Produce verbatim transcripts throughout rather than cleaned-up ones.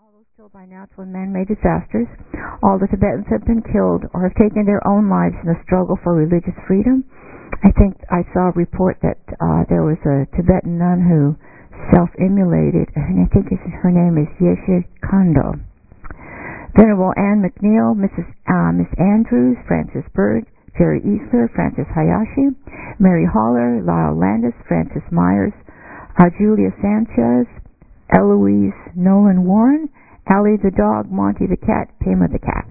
those killed by natural and man-made disasters. All the Tibetans have been killed or have taken their own lives in the struggle for religious freedom. I think I saw a report that uh, there was a Tibetan nun who self-immolated, and I think her name is Yeshe Kondo. Venerable Anne McNeil, Missus Uh, Miss Andrews, Francis Bird, Jerry Easler, Francis Hayashi, Mary Haller, Lyle Landis, Francis Myers, uh, Julia Sanchez, Eloise Nolan Warren, Allie the dog, Monty the cat, Pema the cat.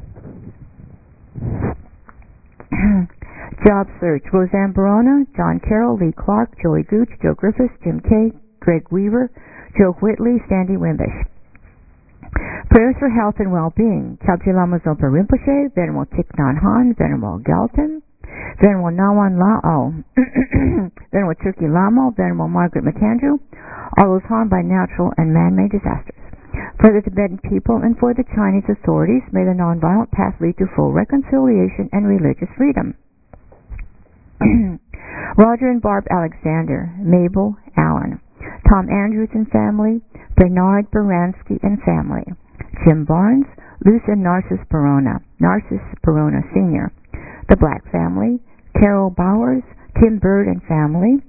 Job search: Roseanne Barona, John Carroll, Lee Clark, Joey Gooch, Joe Griffiths, Jim Kay, Greg Weaver, Joe Whitley, Sandy Wimbish. Prayers for health and well-being: Kyabje Lama Zopa Rinpoche, Venerable Thich Nhat Hanh, Venerable Galton, Venerable Nawan Lao, Venerable Turkey Lamo, Venerable Margaret McAndrew, all those harmed by natural and man-made disasters. For the Tibetan people and for the Chinese authorities, may the nonviolent path lead to full reconciliation and religious freedom. Roger and Barb Alexander, Mabel Allen, Tom Andrews and family, Bernard Baranski and family, Jim Barnes, Luce and Narcissus Barona, Narcissus Barona Senior, the Black family, Carol Bowers, Tim Bird and family,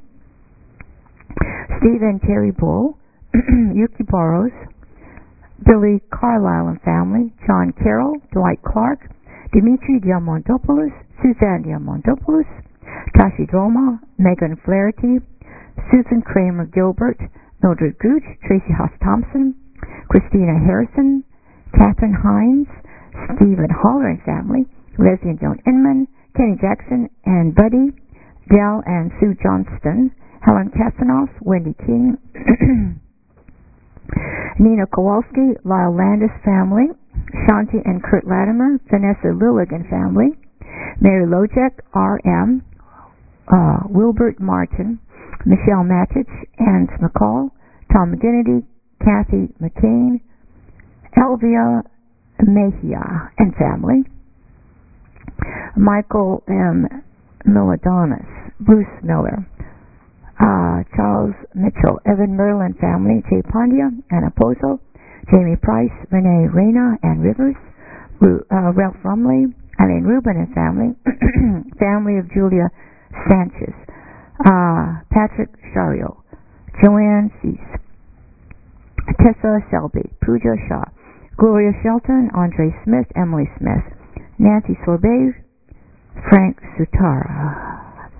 Steve and Terry Bull, Yuki Boros, Billy Carlisle and family, John Carroll, Dwight Clark, Dimitri Diamandopoulos, Suzanne Diamandopoulos, Tashi Droma, Megan Flaherty, Susan Kramer Gilbert, Mildred Gooch, Tracy Haas Thompson, Christina Harrison, Catherine Hines, Stephen Holler and family, Leslie and Joan Inman, Kenny Jackson and Buddy, Dell and Sue Johnston, Helen Kassanoff, Wendy King, Nina Kowalski, Lyle Landis family, Shanti and Kurt Latimer, Vanessa Lillig and family, Mary Lojek, R M, uh, Wilbert Martin, Michelle Matich, Anne McCall, Tom McGinnity, Kathy McCain, Elvia Mejia and family, Michael M. Miladonis, Bruce Miller, uh, Charles Mitchell, Evan Merlin family, Jay Pandya, Anna Pozo, Jamie Price, Renee Reyna and Rivers, Ru- uh, Ralph Rumley, Eileen Rubin and family, family of Julia Sanchez, uh, Patrick Shario, Joanne Cease, Tessa Selby, Pooja Shah, Gloria Shelton, Andre Smith, Emily Smith, Nancy Sorbet, Frank Sutara.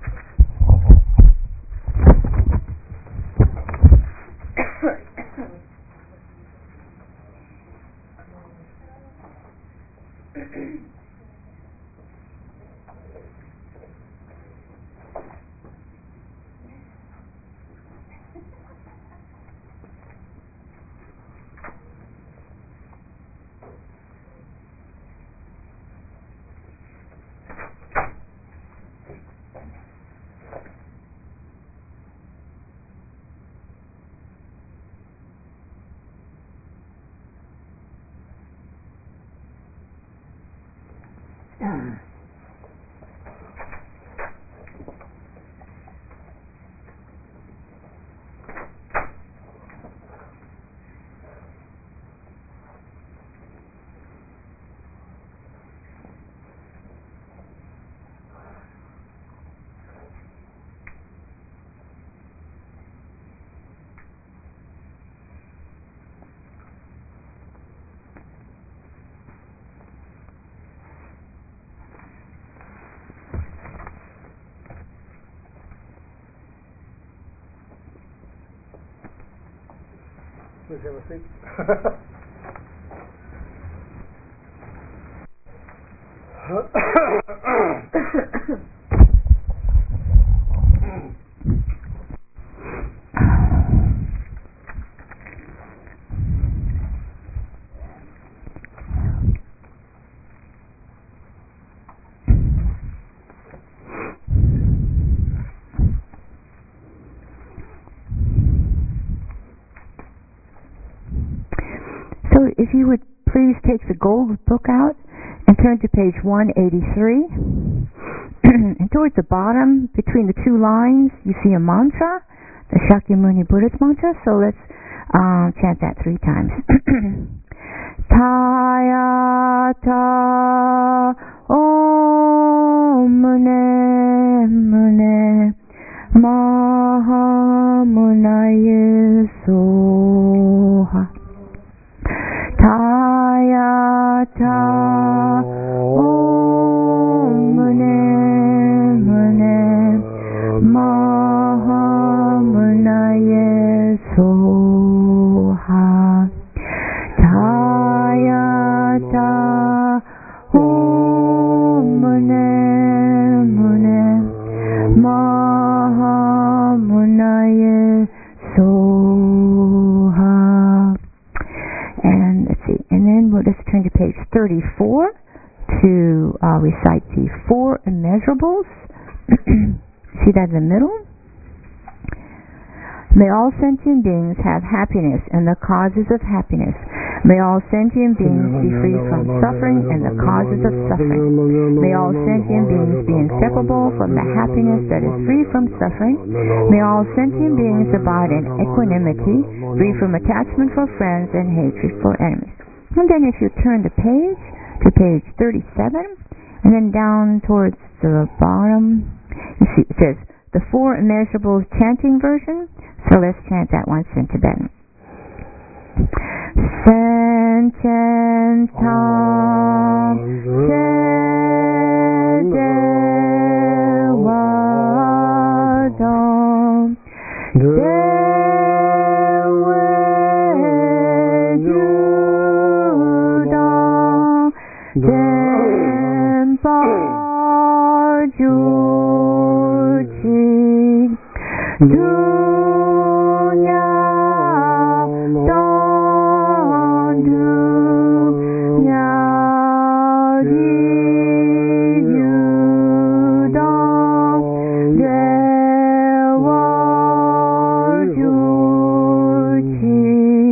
Please have a seat. So if you would please take the gold book out and turn to page one eighty-three. And towards the bottom, between the two lines, you see a mantra, the Shakyamuni Buddhist mantra. So let's um, chant that three times. Tayata Om Mune Mune Mahamunaya Soha. Tayata Om Mune Mune Mahamunaya Soha. Tayata Om Mune Mune Mahamunaya Soha. And let's see, and then we'll just turn to page thirty-four to uh, recite the four immeasurables. See that in the middle? May all sentient beings have happiness and the causes of happiness. May all sentient beings be free from suffering and the causes of suffering. May all sentient beings be inseparable from the happiness that is free from suffering. May all sentient beings abide in equanimity, free from attachment for friends and hatred for enemies. And then if you turn the page to page thirty-seven, and then down towards the bottom, you see it says the Four Immeasurables chanting version. So let's chant that once in Tibetan. Senchen tam che dewa dom dewe judam dempa juchi dunya dandu nyari yudam dewa juchi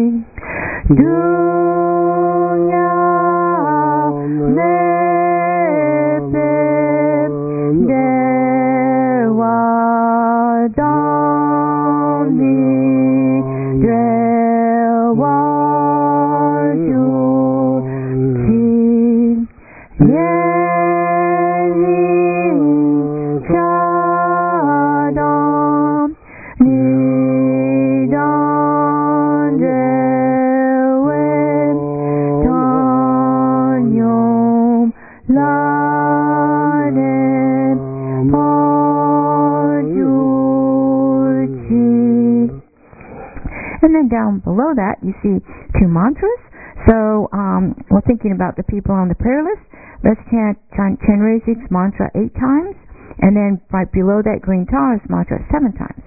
dunya lepe dewa dami dewa juchi yeri chadam nidam dewe tanyom ladem pajuchi. And then down below that you see two mantras. So um, we're thinking about the people on the prayer list. Let's chant Chenrezig's mantra eight times, and then right below that green Taurus mantra seven times.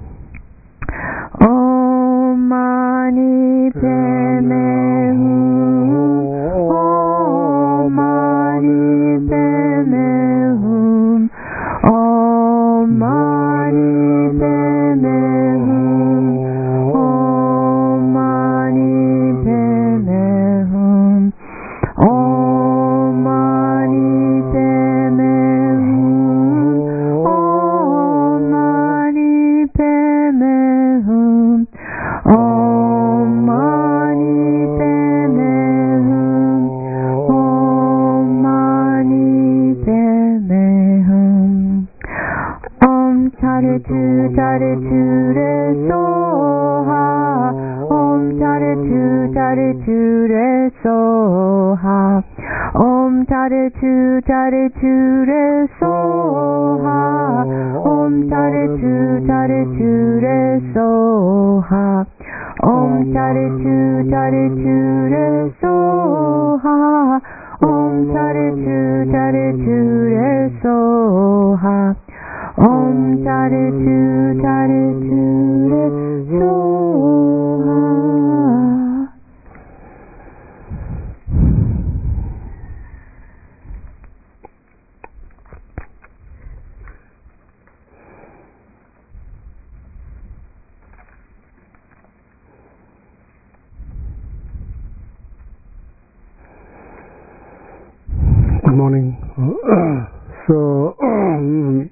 Om Mani Padme Hum, Om Mani Padme Hum, Om Mani Padme Hum, Om Mani Padme Hum, Om Mani Padme Hum, Om Mani Padme Hum, Om Mani Padme Hum, Om Mani Padme Hum. Om Tadatu Tadatu Re Soha, Om Tadatu Tadatu Re Soha, Om Tadatu Tadatu Re Soha, Om Tadatu Tadatu Re Soha, Om Tadatu Tadatu Re Soha, Om Tadatu Tadatu Re Soha, Om Tadatu Tadatu Re Soha. Good morning. Uh, so, um,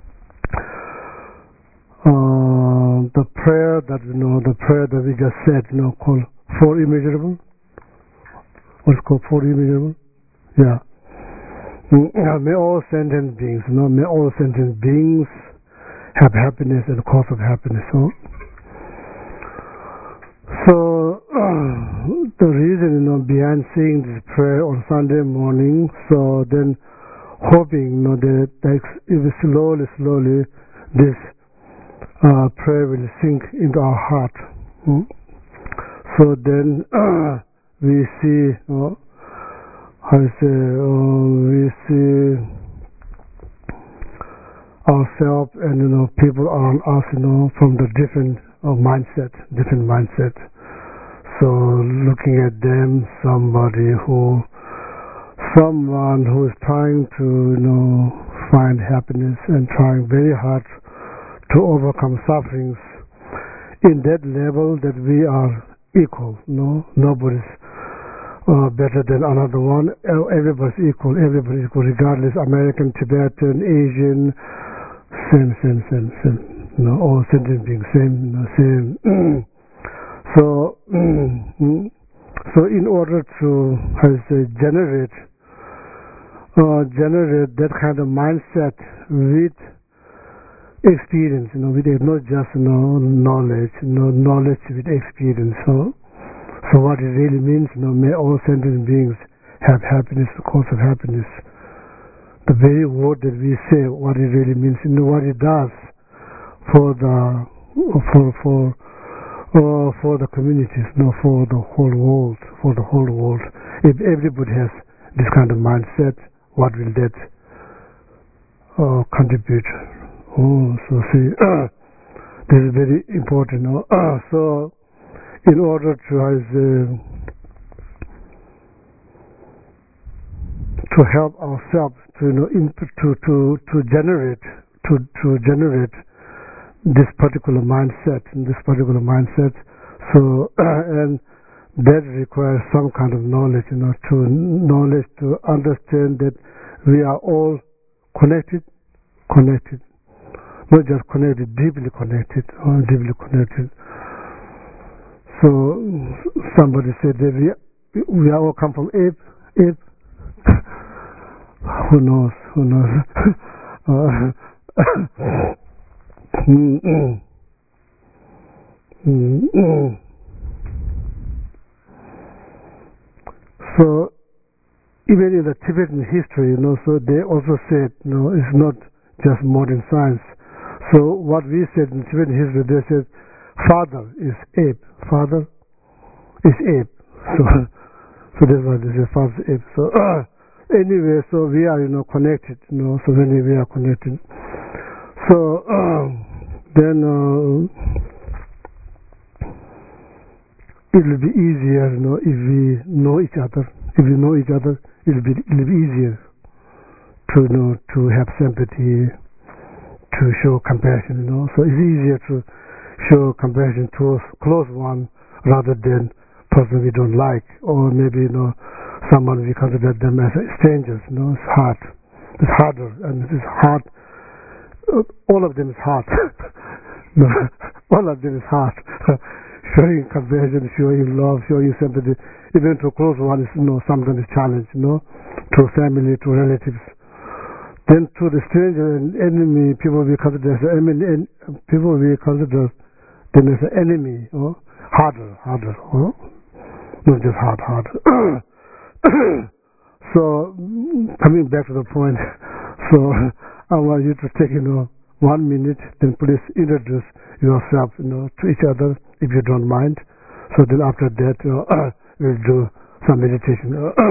uh, the prayer that you know, the prayer that we just said, you know, called Four Immeasurable. what's called four-dimensional. Yeah. Mm, may all sentient beings, you know, may all sentient beings have happiness and the cause of happiness. So, so uh, the reason, you know, behind saying this prayer on Sunday morning, so then hoping, you know, that, that if slowly, slowly, this uh, prayer will sink into our heart. Hmm? So then uh, we see, you know, how to say, uh, we see ourselves and, you know, people around us, you know, from the different uh, mindset, different mindset. So looking at them, somebody who, someone who is trying to, you know, find happiness and trying very hard to overcome sufferings in that level that we are equal. No, nobody's uh, better than another one. Everybody's equal. Everybody's equal, regardless American, Tibetan, Asian, same, same, same, same. You know, all sentient beings, same, you know, same. So, so in order to, how to say, generate, uh, generate that kind of mindset with experience, you know, with not just, you know, knowledge, you know, knowledge with experience. So, so what it really means, you know, may all sentient beings have happiness, the cause of happiness. The very word that we say, what it really means, you know, what it does for the for for uh, for the communities, you know, for the whole world, for the whole world. If everybody has this kind of mindset, what will that uh, contribute? Oh, so see, uh, this is very important. You know? uh, so, in order to as, uh, to help ourselves to, you know, input, to to to generate to to generate this particular mindset, this particular mindset. So, uh, and that requires some kind of knowledge, you know, to knowledge to understand that we are all connected, connected, not just connected, deeply connected, or deeply connected. So somebody said that we we all come from ape, ape. Who knows? Who knows? uh, mm, mm, mm, mm. So even in the Tibetan history, you know, so they also said, you know, it's not just modern science. So what we said in Tibetan history, they said, father is ape, father is ape. So, so that's why they say father is ape. So uh, anyway, so we are, you know, connected, you know. So when we are connected, so uh, then uh, it will be easier, you know, if we know each other. If we know each other, it will be it will be easier to, you know, to have sympathy, to show compassion, you know. So it's easier to show compassion to a close one rather than person we don't like, or maybe, you know, someone we consider them as strangers. You know, it's hard. It's harder, and it is hard. All of them is hard. No, all of them is hard. Showing compassion, showing love, showing sympathy, even to a close one is, you know, sometimes a challenge. You know, to family, to relatives. Then to the stranger and enemy, people we consider as enemy, people we consider them as an enemy, or harder, harder, or not just hard, hard. So coming back to the point, so I want you to take, you know, one minute, then please introduce yourself, you know, to each other, if you don't mind. So then after that, you know, we'll do some meditation.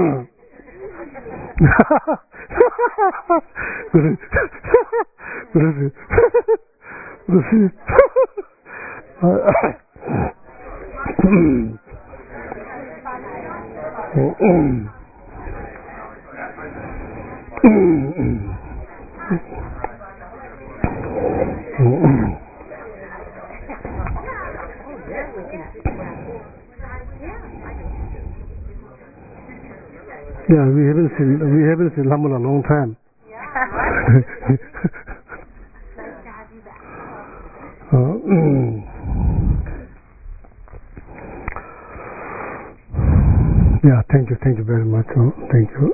Yeah, we haven't seen we haven't seen Lam in a long time. Nice to have you back. uh, mm. Yeah, thank you, thank you very much. Oh, thank you.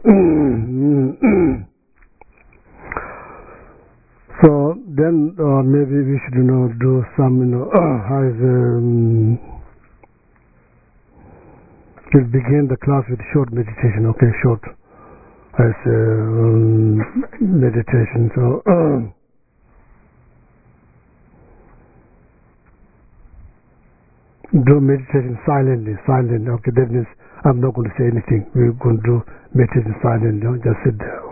So then uh, maybe we should, you know, do some, you know, as um, we'll begin the class with short meditation. Okay, short as um, meditation. So. Do meditation silently, silently. Okay, that means I'm not going to say anything. We're going to do meditation silently. You know, just sit there.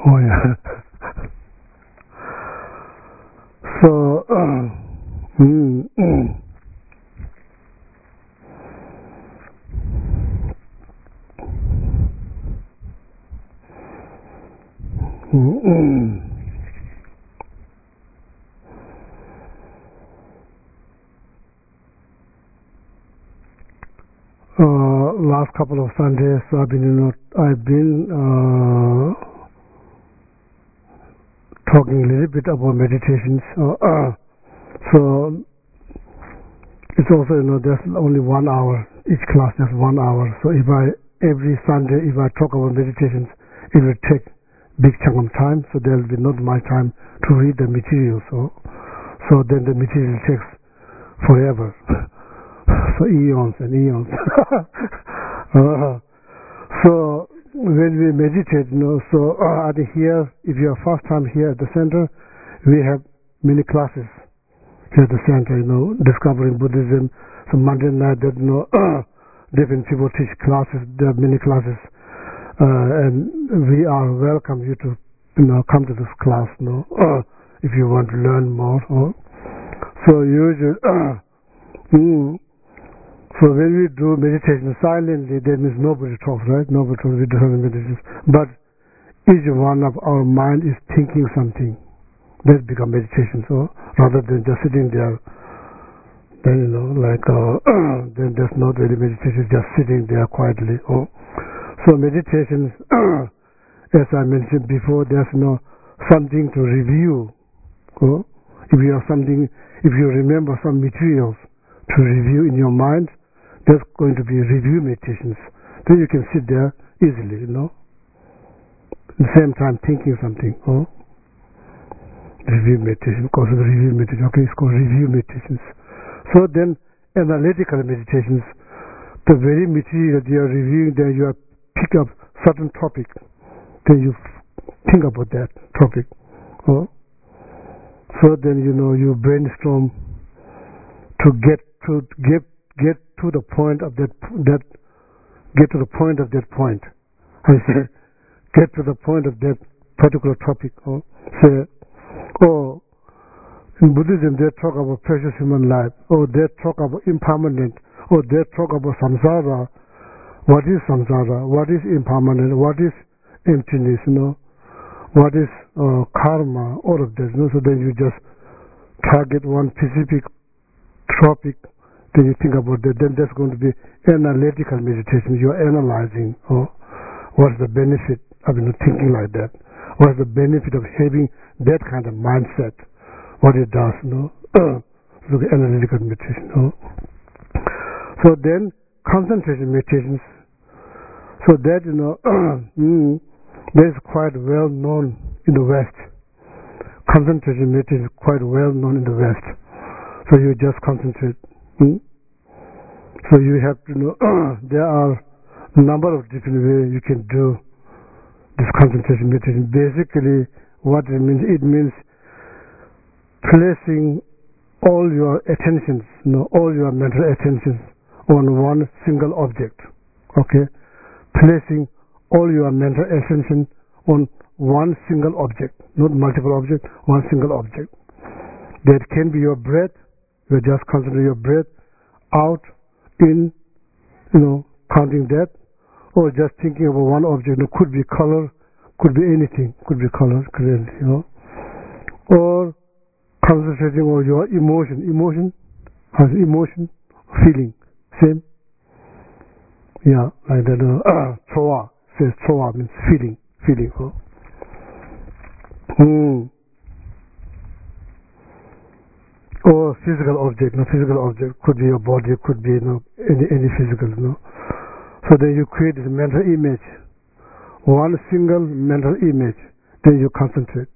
Oh yeah. So, uh, mm, mm. Mm, uh, last couple of Sundays, I've been, you know, I've been uh, talking a little bit about meditations. Uh, uh, so it's also, you know, there's only one hour each class. There's one hour. So if I every Sunday, if I talk about meditations, it will take big chunk of time. So there will be not my time to read the material. So, so then the material takes forever. So eons and eons. uh, so when we meditate, you know, so uh, at here, if you are first time here at the center, we have many classes here at the center, you know, discovering Buddhism. So Monday night, that, you know, different people teach classes. There are many classes, uh, and we are welcome you to, you know, come to this class, you know, uh, if you want to learn more. Uh. So usually. Uh, mm, So when we do meditation silently, that means nobody talks, right? Nobody talks, we do have meditation. But each one of our mind is thinking something. That becomes meditation. So rather than just sitting there, then, you know, like, uh, then there's not really meditation, just sitting there quietly. Oh. So meditation, as I mentioned before, there's, you know, something to review. Oh. If you have something, if you remember some materials to review in your mind, there's going to be review meditations. Then you can sit there easily, you know. At the same time thinking something. Oh, review meditation, because of the review meditation. Okay, it's called review meditations. So then analytical meditations, the very material that you are reviewing, then you are pick up certain topic, then you think about that topic. Oh. So then, you know, you brainstorm to get to get get to the point of that that get to the point of that point. I say, get to the point of that particular topic. Or say, oh, in Buddhism they talk about precious human life. Or they talk about impermanent. Or they talk about samsara. What is samsara? What is impermanent? What is emptiness? You know, what is uh, karma? All of this. You know? So then you just target one specific topic. Then you think about that, then that's going to be analytical meditation. You are analyzing, oh, what's the benefit of, you know, thinking like that? What's the benefit of having that kind of mindset? What it does, you know? Look at analytical meditation. Oh. So then concentration meditations. So that, you know, mm, that is quite well known in the West. Concentration meditation is quite well known in the West. So you just concentrate. Hmm? So you have to know there are a number of different ways you can do this concentration meditation. Basically, what it means, it means placing all your attentions, you know, all your mental attentions on one single object. Okay, placing all your mental attention on one single object, not multiple objects, one single object. That can be your breath. You just concentrate your breath out, in, you know, counting that, or just thinking about one object. It could be color, could be anything, could be color, clearly, you know, or concentrating on your emotion. Emotion has emotion, feeling, same. Yeah, like that. Uh, chowa says chowa means feeling, feeling. Oh. Hmm. Or physical object, no physical object could be your body, could be, you know, any any physical, you know. So then you create this mental image, one single mental image. Then you concentrate.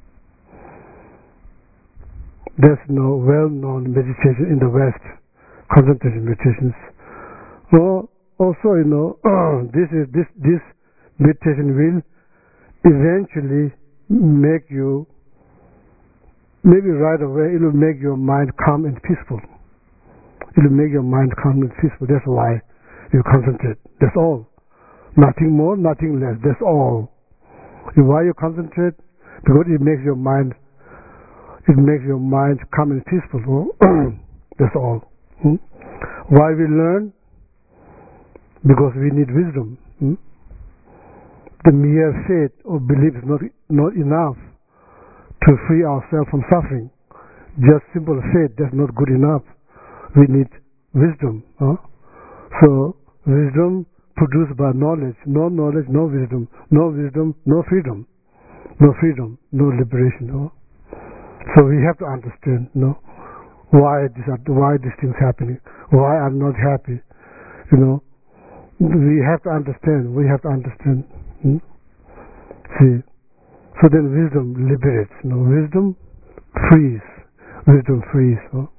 There's no well-known meditation in the West, concentration meditations. Well, also, you know, this is this this meditation will eventually make you. Maybe right away it will make your mind calm and peaceful. It will make your mind calm and peaceful. That's why you concentrate. That's all. Nothing more, nothing less. That's all. Why you concentrate? Because it makes your mind, it makes your mind calm and peaceful. Oh? That's all. Hmm? Why we learn? Because we need wisdom. Hmm? The mere faith or belief is not not enough to free ourselves from suffering. Just simple faith, that's not good enough. We need wisdom. Huh? So wisdom produced by knowledge. No knowledge, no wisdom. No wisdom, no freedom. No freedom, no liberation. No? So we have to understand, you know, why this, why these things happening. Why I'm not happy. You know, we have to understand. We have to understand. Hmm? See, so then wisdom liberates. You know, wisdom frees. Wisdom frees. No?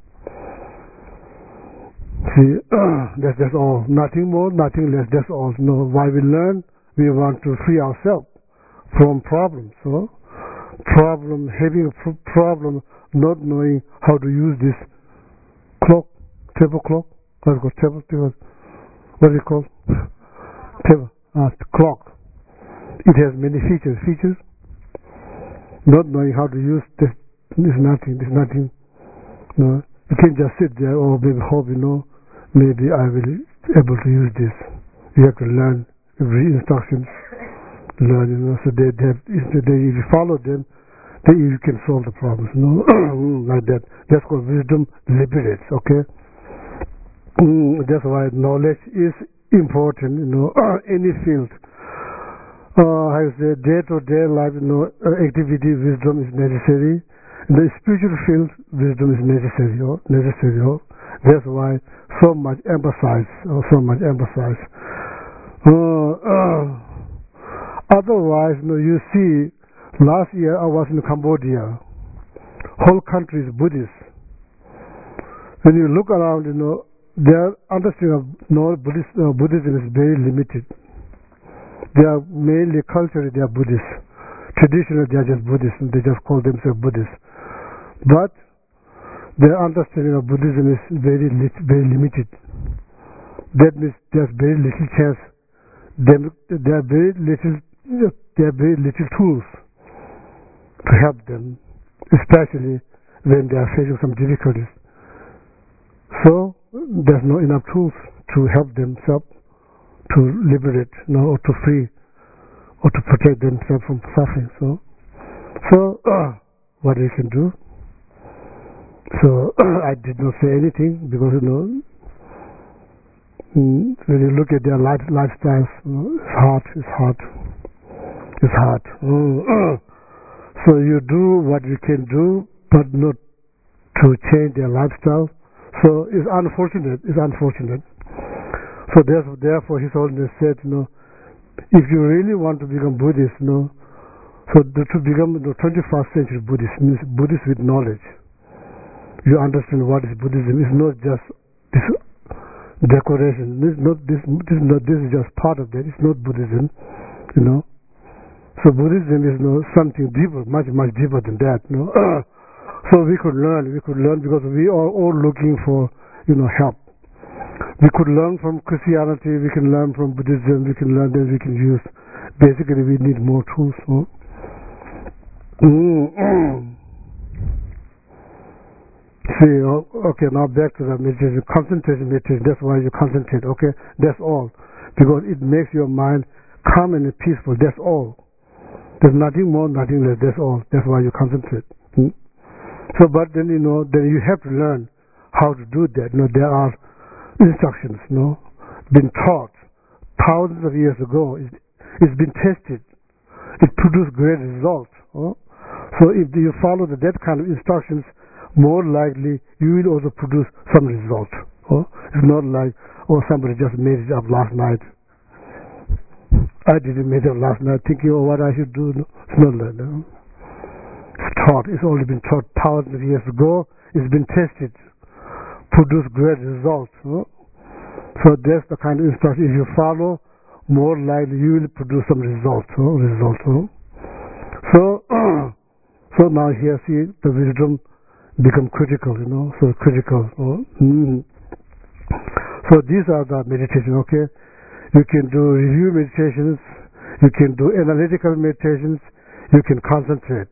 See, uh, that's, that's all. Nothing more, nothing less. That's all. You know, why we learn? We want to free ourselves from problems. So, problem, having a problem, not knowing how to use this clock, table clock. What's it called? Table, table. What is it called? Table. Ah, clock. It has many features. Features. Not knowing how to use this. There's nothing. There's nothing. No. You can't just sit there or maybe hope, you know, maybe I will be able to use this. You have to learn every instructions. Learn, you know, so they, they have, if you follow them, then you can solve the problems. You know, like that. That's called wisdom liberates. Okay. Mm, that's why knowledge is important. You know, any field. Uh, I say day-to-day life, you know, activity, wisdom is necessary. In the spiritual field, wisdom is necessary. Oh, necessary. Oh. That's why so much emphasize. Oh, so much emphasize. Uh, uh, otherwise, you know, you see, last year I was in Cambodia. Whole country is Buddhist. When you look around, you know, their understanding of no, Buddhist, uh, Buddhism is very limited. They are mainly culturally they are Buddhist. Traditionally they are just Buddhist, and they just call themselves Buddhist. But their understanding of Buddhism is very very limited. That means there's very little chance. There are very little there are very little tools to help them, especially when they are facing some difficulties. So there's not enough tools to help themselves to liberate, you know, or to free, or to protect themselves from suffering. So, so uh, what we can do? So I did not say anything because, you know, when you look at their life lifestyles, you know, it's hard. It's hard. It's hard. Uh, so you do what you can do, but not to change their lifestyle. So it's unfortunate. It's unfortunate. So therefore, therefore, His Holiness said, you know, if you really want to become Buddhist, you know, so to become the twenty-first century Buddhist means Buddhist with knowledge. You understand what is Buddhism. It's not just this decoration. This is not this. This is not. This is just part of that. It's not Buddhism, you know. So Buddhism is, you know, something deeper, much much deeper than that, you know. So we could learn. We could learn because we are all looking for, you know, help. We could learn from Christianity, we can learn from Buddhism, we can learn that we can use. Basically, we need more tools. Huh? Mm-hmm. See, okay, now back to the meditation. Concentration meditation, that's why you concentrate, okay? That's all. Because it makes your mind calm and peaceful, that's all. There's nothing more, nothing less, that's all. That's why you concentrate. Hmm? So, but then, you know, then you have to learn how to do that. You know, there are instructions, you know, been taught thousands of years ago. It's, it's been tested. It produced great results. Huh? So if you follow the, that kind of instructions, more likely you will also produce some result. Huh? It's not like, oh, somebody just made it up last night. I didn't make it up last night thinking, oh, what I should do. No, it's not like that. No? It's taught. It's only been taught thousands of years ago. It's been tested. Produce great results. No? So that's the kind of instruction. If you follow, more likely you will produce some results. No? Results. No? So, so now here, see, the wisdom become critical. You know, so critical. No? Mm. So these are the meditation. Okay, you can do review meditations. You can do analytical meditations. You can concentrate.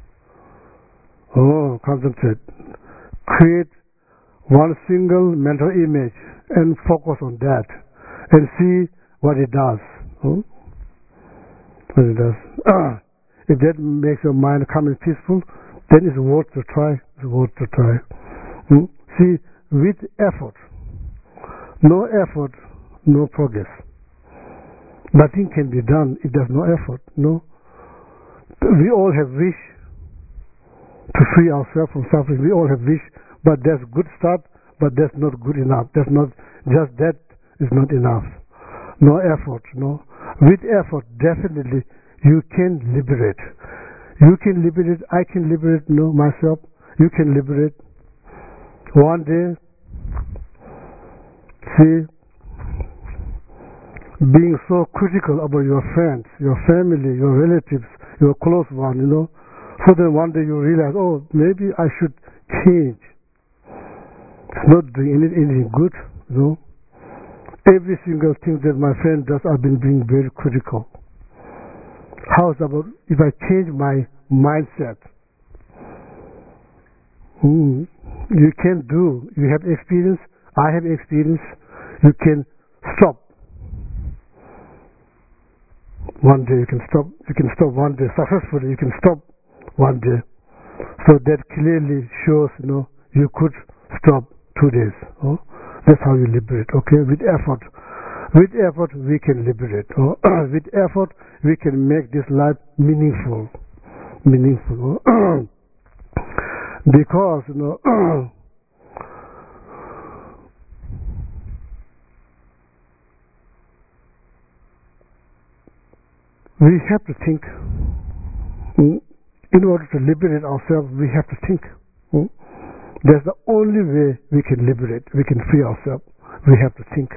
Oh, concentrate. Create one single mental image and focus on that and see what it does. Hmm? What it does. If that makes your mind calm and peaceful, then it's worth to try. It's worth to try. Hmm? See, with effort, no effort, no progress. Nothing can be done if there's no effort. No. We all have wish to free ourselves from suffering. We all have wish, but that's good start, but that's not good enough. That's not just that is not enough. No effort. No. With effort, definitely you can liberate. You can liberate. I can liberate. No, myself. You can liberate. One day, see, being so critical about your friends, your family, your relatives, your close one, you know, so then one day you realize, oh, maybe I should change. It's not doing any, anything good, you know. Every single thing that my friend does, I've been being very critical. How's about if I change my mindset? Mm, you can do. You have experience. I have experience. You can stop. One day you can stop. You can stop one day successfully. You can stop one day. So that clearly shows, you know, you could stop two days. Oh? That's how you liberate. Okay, with effort. With effort, we can liberate. Oh? With effort, we can make this life meaningful. Meaningful. Oh? Because, you know, we have to think. In order to liberate ourselves, we have to think. That's the only way we can liberate, we can free ourselves. We have to think.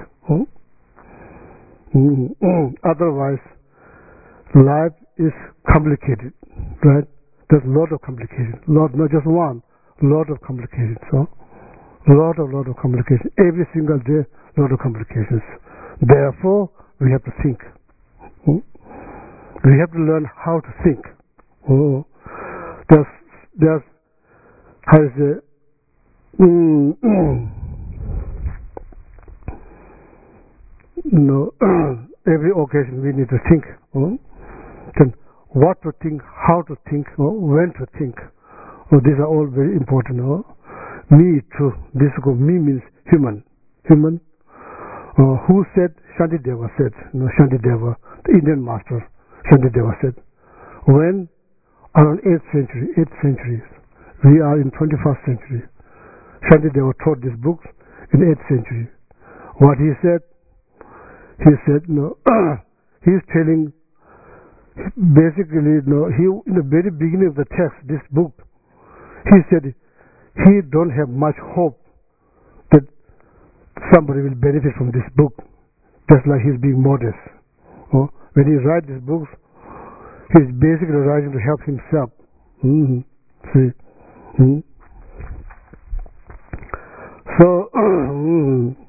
Otherwise, life is complicated, right? There's a lot of complications. Lot, not just one. Lot of complications. So, lot of lot of complications. Every single day, lot of complications. Therefore, we have to think. Hmm? We have to learn how to think. Oh, there's, there's, how is it? Mm, mm. No, every occasion we need to think. Oh? Then what to think, how to think, or when to think. Oh, these are all very important. Oh? Me too. This go, me means human. Human. Uh, who said? Shantideva said. You know, Shantideva, the Indian master. Shantideva said, when around eighth century, eighth century, we are in twenty-first century. Shantideva taught these books in eighth century. What he said, he said, no, he's telling. Basically, no, he in the very beginning of the text, this book, he said he don't have much hope that somebody will benefit from this book, just like he's being modest. Oh, when he writes these books, he's basically writing to help himself. Mm-hmm. See, mm-hmm. So. mm-hmm.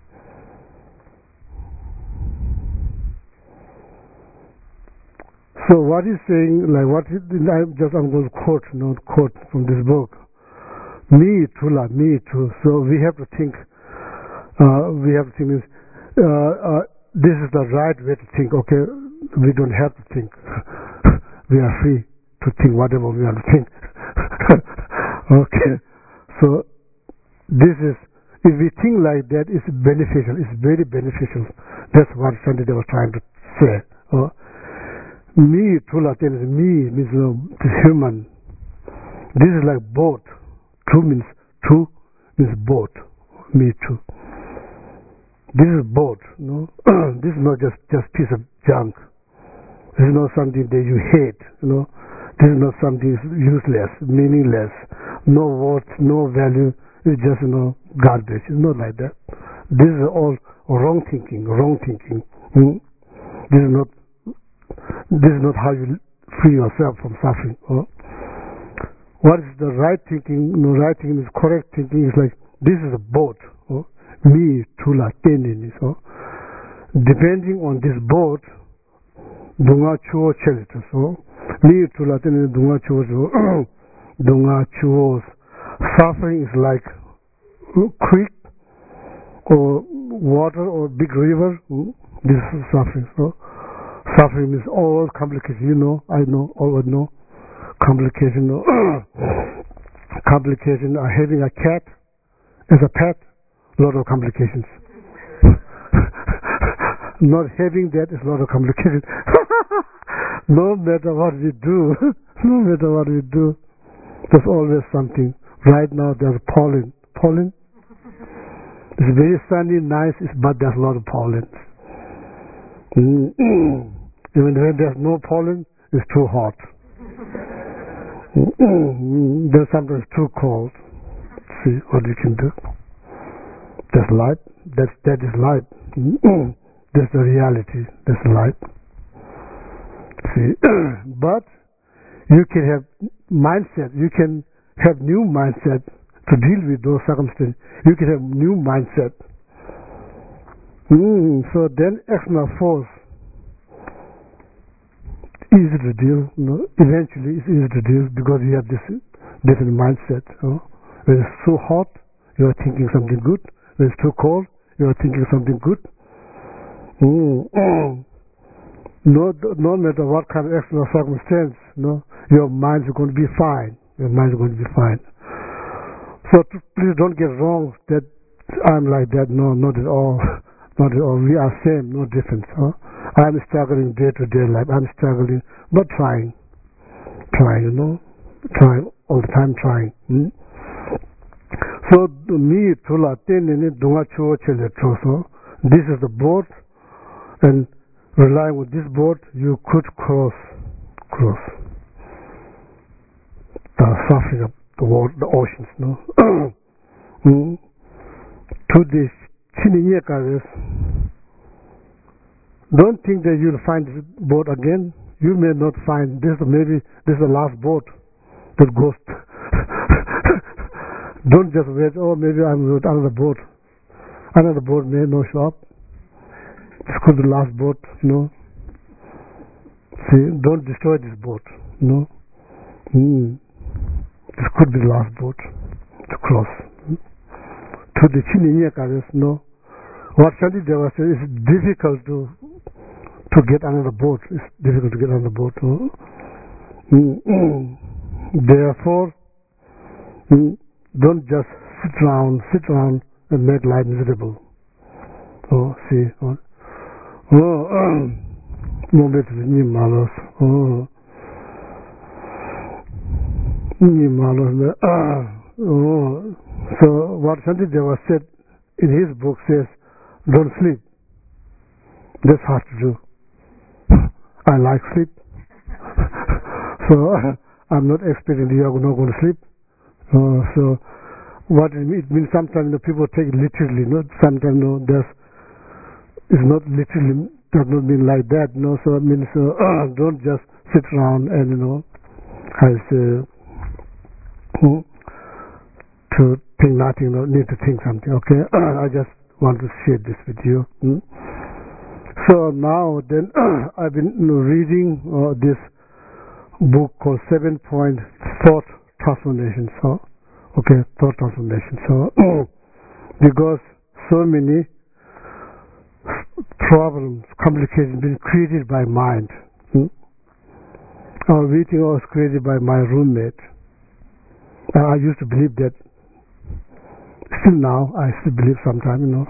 So what he's saying, like what he, I'm just I'm going to quote, not quote from this book. Me too, like me too. So we have to think. Uh, we have to think. Uh, uh, this is the right way to think. Okay, we don't have to think. We are free to think whatever we want to think. Okay. So this is, if we think like that, it's beneficial. It's very beneficial. That's what Shantideva was trying to say. Uh, Me, true Latin is me, means uh, this human. This is like boat. True means true means boat. Me too. This is boat. No, this is not just just piece of junk. This is not something that you hate. You know, this is not something useless, meaningless, no worth, no value. It's just, you know, garbage. It's not like that. This is all wrong thinking. Wrong thinking. Hmm? This is not. This is not how you free yourself from suffering. Oh. What is the right thinking? No, right thinking is correct thinking. Is like this is a boat. Oh. Me, tula, tenini. So, depending on this boat, dunga chuo chelito. So, me to Latin dunga chuo, dunga chuos. Suffering is like creek or water or big river. This is suffering. So, suffering is all complicated. You know, I know, all I know. Complication, no. Complication. Uh, having a cat as a pet, a lot of complications. Not having that is a lot of complications. No matter what we do, no matter what we do, there's always something. Right now there's pollen. Pollen. It's very sunny, nice, but there's a lot of pollen. Mm. Even when there's no pollen, it's too hot. Mm. There's sometimes too cold. See what you can do. There's light. That's, that is light. Mm. That's the reality. That's light. See, but you can have mindset. You can have new mindset to deal with those circumstances. You can have new mindset. Mm, so then external force, easy to deal. You know? Eventually, it's easy to deal because you have this different mindset. You know? When it's too hot, you are thinking something good. When it's too cold, you are thinking something good. Mm. No, no matter what kind of external circumstance, no, your mind is going to be fine. Your mind is going to be fine. So to, please don't get wrong that I'm like that. No, not at all. Not at all. We are same, no difference. Huh? I'm struggling day to day life. I'm struggling, but trying, trying. You know, trying all the time, trying. Hmm? So me tula tenene dunga chuo chele choso. This is the boat, and relying with this boat, you could cross, cross the suffering of the water, the oceans. No. Hmm? To this Chininyekaris, don't think that you'll find this boat again. You may not find this. Maybe this is the last boat that goes. Don't just wait. Oh, maybe I'm with another boat. Another boat may not show up. This could be the last boat. You know. See, don't destroy this boat. You know. Mm. This could be the last boat to cross. To the Chininyekaris, no. What Shanti Deva said, it's difficult to to get another boat. It's difficult to get another boat. No? Mm. Therefore, mm, don't just sit around, sit around and make life miserable. Oh, see. Oh, oh, moment ni malos. Oh, ni malos. Ah, oh. So what Shanti Deva said in his book says, don't sleep. That's hard to do. I like sleep. So uh, I'm not expecting you are not going to sleep. Uh, so what it means, it means sometimes the people take it literally. No? Sometimes no, there's, it's not literally, does not mean like that. No, so it means uh, don't just sit around and you know, as uh, hmm, to think nothing. No, need to think something. Okay, I just want to share this with you. Hmm? So now then, I've been you know, reading uh, this book called Seven Point Thought Transformation. So, okay, thought transformation. So, because so many problems, complications, been created by mind. Hmm? Our meeting was created by my roommate. Uh, I used to believe that. Still now, I still believe sometimes, you know.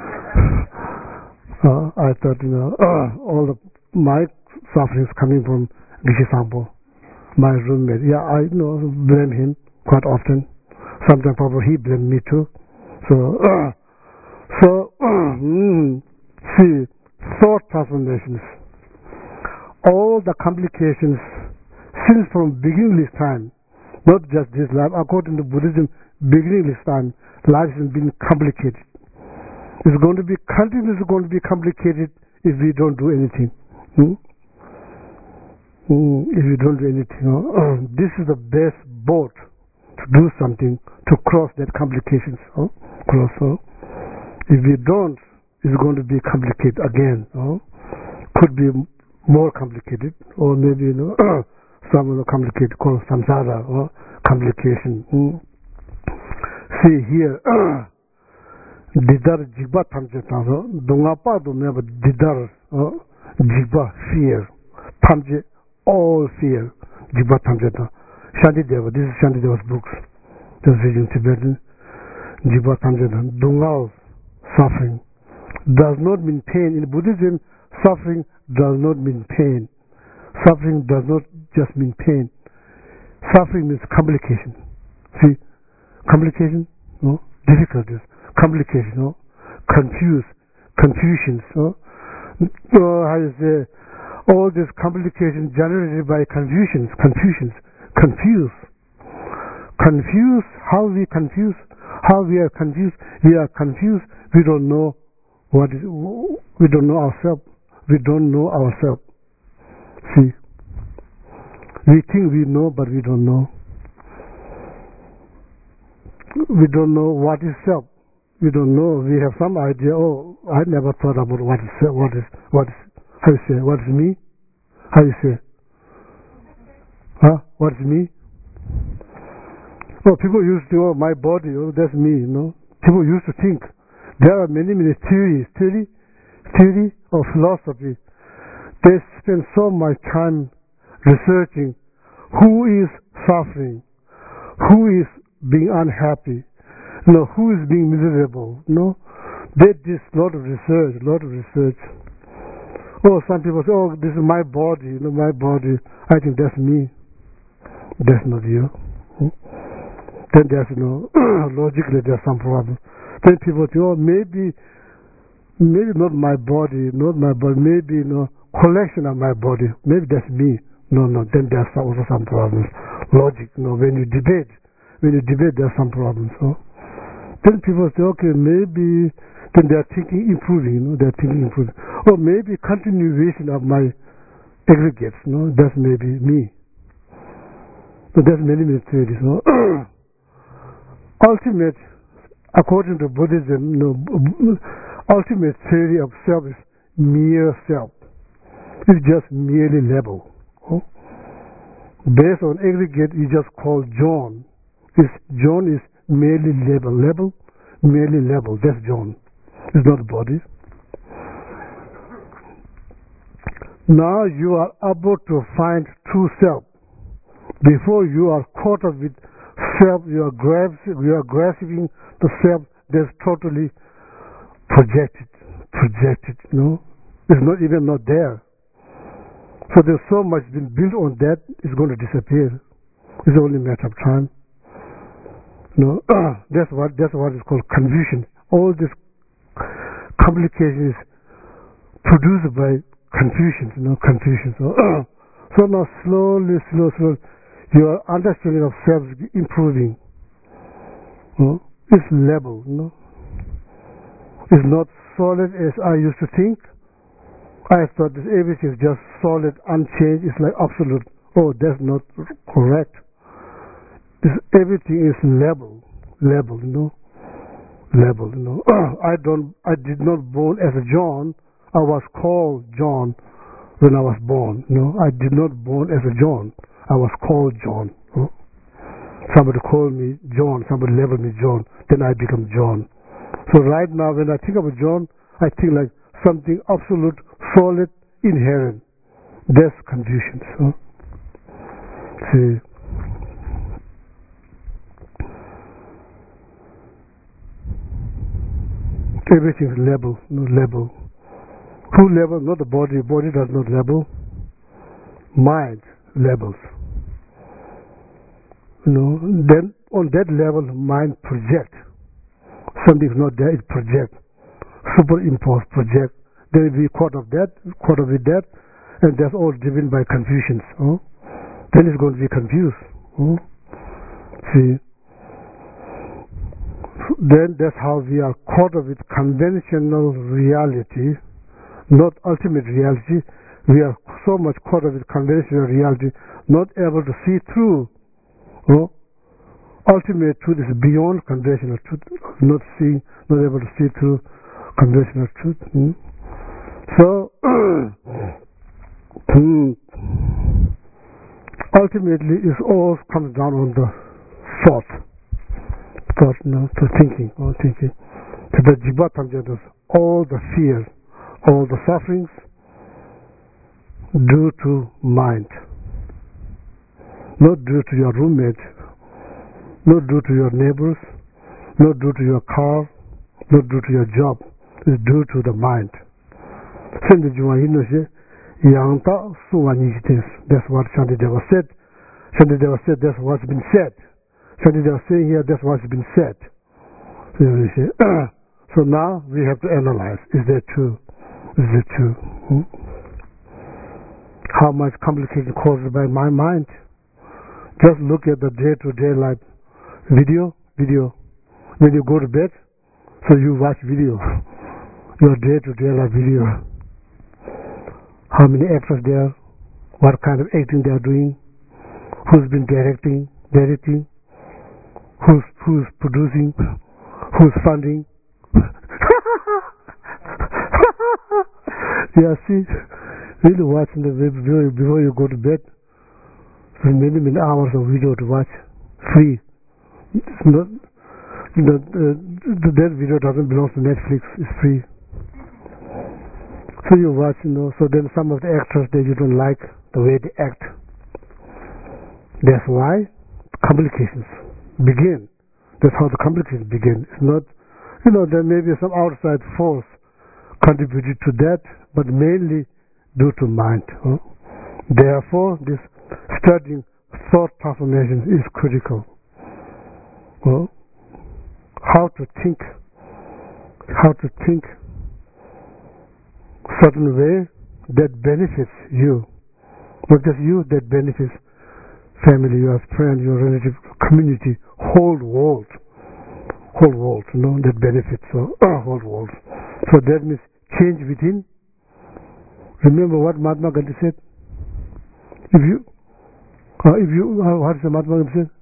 Uh, I thought, you know, uh, all the, my suffering is coming from Geshe Sampo, my roommate. Yeah, I you know blame him quite often. Sometimes probably he blamed me too. So, uh, so uh, mm, see, thought transformations, all the complications since from beginningless time, not just this life. According to Buddhism, beginningless time, life has been complicated. It's going to be continuously going to be complicated if we don't do anything. Hmm? Hmm, if we don't do anything. Uh, this is the best boat to do something to cross that complications. Uh, cross. Uh. If we don't, it's going to be complicated again. Uh. Could be more complicated, or maybe you know some of the complicated called samsara or complication. Mm. See here, didar jigba tamche tanso, dongapa do meba didar jigba fear, tamche all fear, jigba tamche tanso. Shantideva, this is Shantideva's books, this is in Tibetan, jigba tamche tanso, dongal suffering does not mean pain. In Buddhism, suffering does not mean pain. Suffering does not just mean pain. Suffering means complication. See, complication, no, difficulties, complication, no, confuse, confusions, no, uh, how you say, all this complication generated by confusions, confusions, confuse, confuse. How we confuse? How we are confused? We are confused. We don't know what is. We don't know ourselves. We don't know ourselves. See, we think we know, but we don't know. We don't know what is self. We don't know. We have some idea. Oh, I never thought about what is self. What is what is how you say? What is me? How you say? Huh? What is me? Oh, people used to. Oh, my body. Oh, that's me. You know. People used to think. There are many many theories, theory, theory of philosophy. They spend so much time researching who is suffering, who is being unhappy, you know, who is being miserable. You know, they did a lot of research, a lot of research. Oh, some people say, oh, this is my body, you know, my body. I think that's me. That's not you. Hmm? Then there's, you know, logically there's some problem. Then people say, oh, maybe, maybe not my body, not my body, maybe, you know, collection of my body. Maybe that's me. No, no, then there's also some problems. Logic, you know, when you debate, when you debate, there's some problems. So then people say, okay, maybe, then they're thinking improving, you know, they're thinking improving. Or maybe continuation of my aggregates, you know, that's maybe me. So there's many, many theories, you know. Ultimate, according to Buddhism, you know, ultimate theory of self is mere self. It's just merely level. Oh? Based on aggregate, you just call John. It's, John is merely level. Level, merely level. That's John. It's not body. Now you are about to find true self. Before you are caught up with self, you are grasping, you are grasping the self that's totally projected, projected. No, it's not even not there. So there's so much been built on that, it's going to disappear. It's only a matter of time. No, that's what that's what is called confusion. All this complication is produced by confusion. You know, confusion. So, so now slowly, slowly, slowly, your understanding of self is improving. You know? It's level. You know? It's not solid as I used to think. I thought this everything is just solid, unchanged. It's like absolute. Oh, that's not correct. This, everything is level, level, you know, level, you know. I don't, I did not born as a John. I was called John when I was born. You know, I did not born as a John. I was called John. You know? Somebody called me John. Somebody labeled me John. Then I become John. So right now, when I think about John, I think like something absolute, solid, inherent. That's confusion. So, see, everything is level, no level. Who level? Not the body. Body does not level. Mind levels. You know. Then on that level, mind project. Something is not there. It project. Superimpose, project. Then we caught of that, caught up with that, and that's all driven by confusions. Oh? Then it's going to be confused. Oh? See, then that's how we are caught up with conventional reality, not ultimate reality. We are so much caught up with conventional reality, not able to see through. Oh? Ultimate truth is beyond conventional truth. Not seeing, not able to see through conventional truth. Hmm? So, Hmm. Ultimately, it all comes down on the thought, thought, you know, to thinking, or thinking. To the jibat tamjadas, all the fears, all the sufferings, due to mind, not due to your roommate, not due to your neighbors, not due to your car, not due to your job. It's due to the mind. That's what Shantideva said. Shantideva said that's what's been said. Shantideva saying here that's what's been said. So now we have to analyze. Is that true? Is that true? Hmm? How much complication caused by my mind? Just look at the day-to-day life video, video. When you go to bed, so you watch video. Your day-to-day life video. How many actors there? What kind of acting they are doing? Who's been directing? Directing? Who's who's producing? Who's funding? Yeah, see, really watching the video before you go to bed. So many many hours of video to watch, free. It's not, you know, uh, that video doesn't belong to Netflix. It's free. So you watch, you know. So then some of the actors that you don't like the way they act. That's why complications begin. That's how the complications begin. It's not, you know, there may be some outside force contributed to that, but mainly due to mind. Huh? Therefore, this studying thought transformation is critical. Well, how to think, how to think certain way that benefits you, not just you, that benefits family, your friend, your relative, community, whole world, whole world, you know, that benefits so uh, whole world. So that means change within. Remember what Mahatma Gandhi said? If you, uh, if you, uh, what is the Mahatma Gandhi said?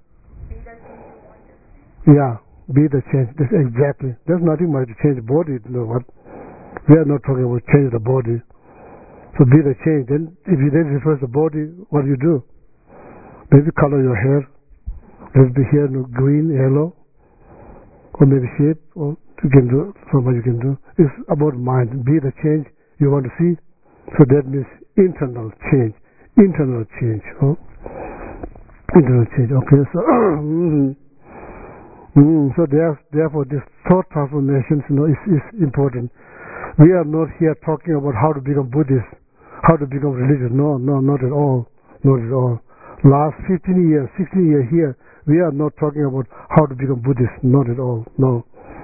Yeah, be the change. That's exactly. There's nothing much to change the body. You know what? We are not talking about change the body. So be the change. Then, if you then reverse the body, what do you do? Maybe color your hair. Let the hair no, green, yellow, or maybe shape. Or you can do so much. You can do. It's about mind. Be the change you want to see. So that means internal change. Internal change. Oh? Internal change. Okay. So. mm-hmm. Mm, so there, therefore, this thought transformation, you know, is, is important. We are not here talking about how to become Buddhist, how to become religious. No, no, not at all. Not at all. Last fifteen years, sixteen years here, we are not talking about how to become Buddhist. Not at all. No.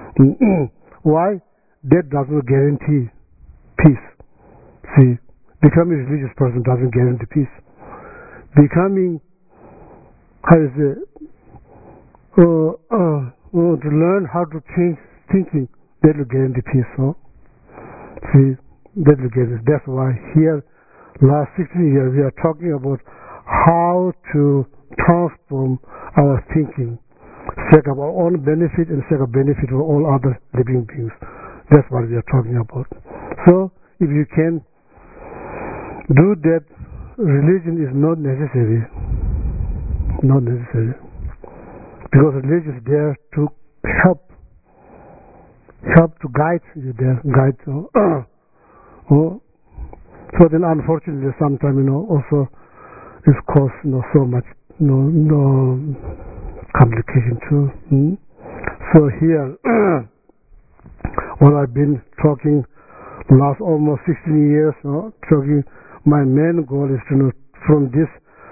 Why? That doesn't guarantee peace. See, becoming a religious person doesn't guarantee peace. Becoming, how is it? Uh, uh, uh, to learn how to change thinking, that will guarantee peace. Huh? See, that will guarantee. That's why here, last sixteen years, we are talking about how to transform our thinking, set up our own benefit and set up benefit for all other living beings. That's what we are talking about. So, if you can do that, religion is not necessary. Not necessary. Because religion is there to help, help to guide you there, guide. Uh, oh. So then, unfortunately, sometimes, you know, also it's caused, you know, so much, you know, no complication too. Hmm? So here, what I've been talking last almost sixteen years, you know, talking. My main goal is to know from this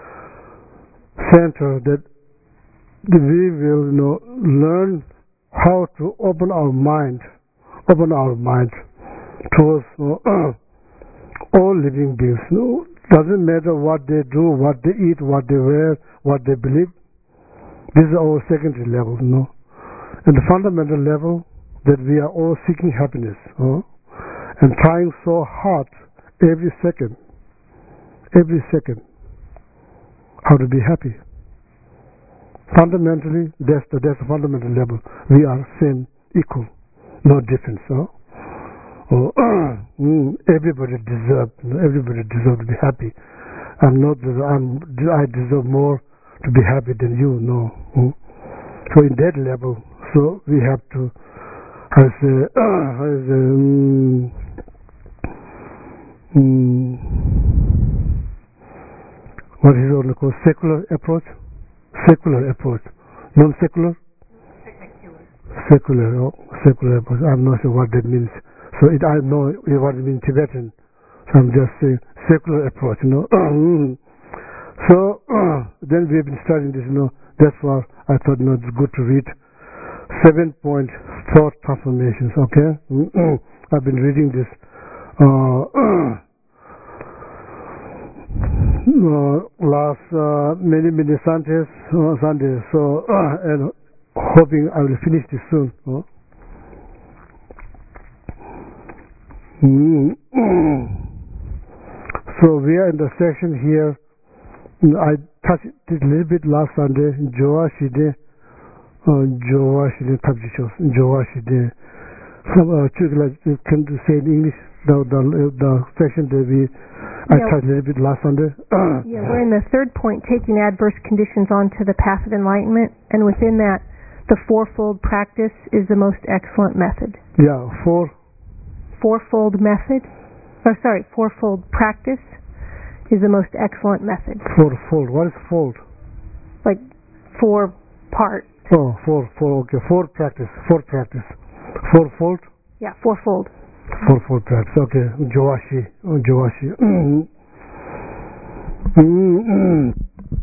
center that we will, you know, learn how to open our mind, open our mind towards uh, all living beings. No, doesn't matter what they do, what they eat, what they wear, what they believe. This is our secondary level, you know. And the fundamental level that we are all seeking happiness, uh, and trying so hard every second, every second, how to be happy. Fundamentally, that's the, that's the fundamental level. We are same, equal, no difference. Huh? Oh, mm, everybody deserves, everybody deserves to be happy. I'm not, I'm, I deserve more to be happy than you, no. Mm. So in that level, so we have to, as a, as a um, um, what is it called, secular approach? Secular approach. Non-secular? Secular, oh, secular approach. I'm not sure what that means. So it, I know what it means in Tibetan. So I'm just saying secular approach, you know. So uh, then we have been studying this, you know. That's why I thought, you know, it's good to read seven point thought transformations. Okay, I've been reading this uh, uh, last uh, many many Sundays, uh, Sundays. So uh, and hoping I will finish this soon. Uh. So we are in the section here. I touched it a little bit last Sunday. Joa Shide, Joa Shide Tabjichos, Joa Shide. Some uh, can you say in English the the, the section that we I yeah. touched a little bit last Sunday. Yeah, we're in the third point, taking adverse conditions onto the path of enlightenment, and within that, the fourfold practice is the most excellent method. Yeah, four. Fourfold method. Oh, sorry, fourfold practice is the most excellent method. Fourfold. What is fold? Like four part. Oh, four, four. Okay, four practice. Four practice. Fourfold. Yeah, fourfold. Fourfold practice. Okay, Joashi. Oh, Joashi. Mm. Mm.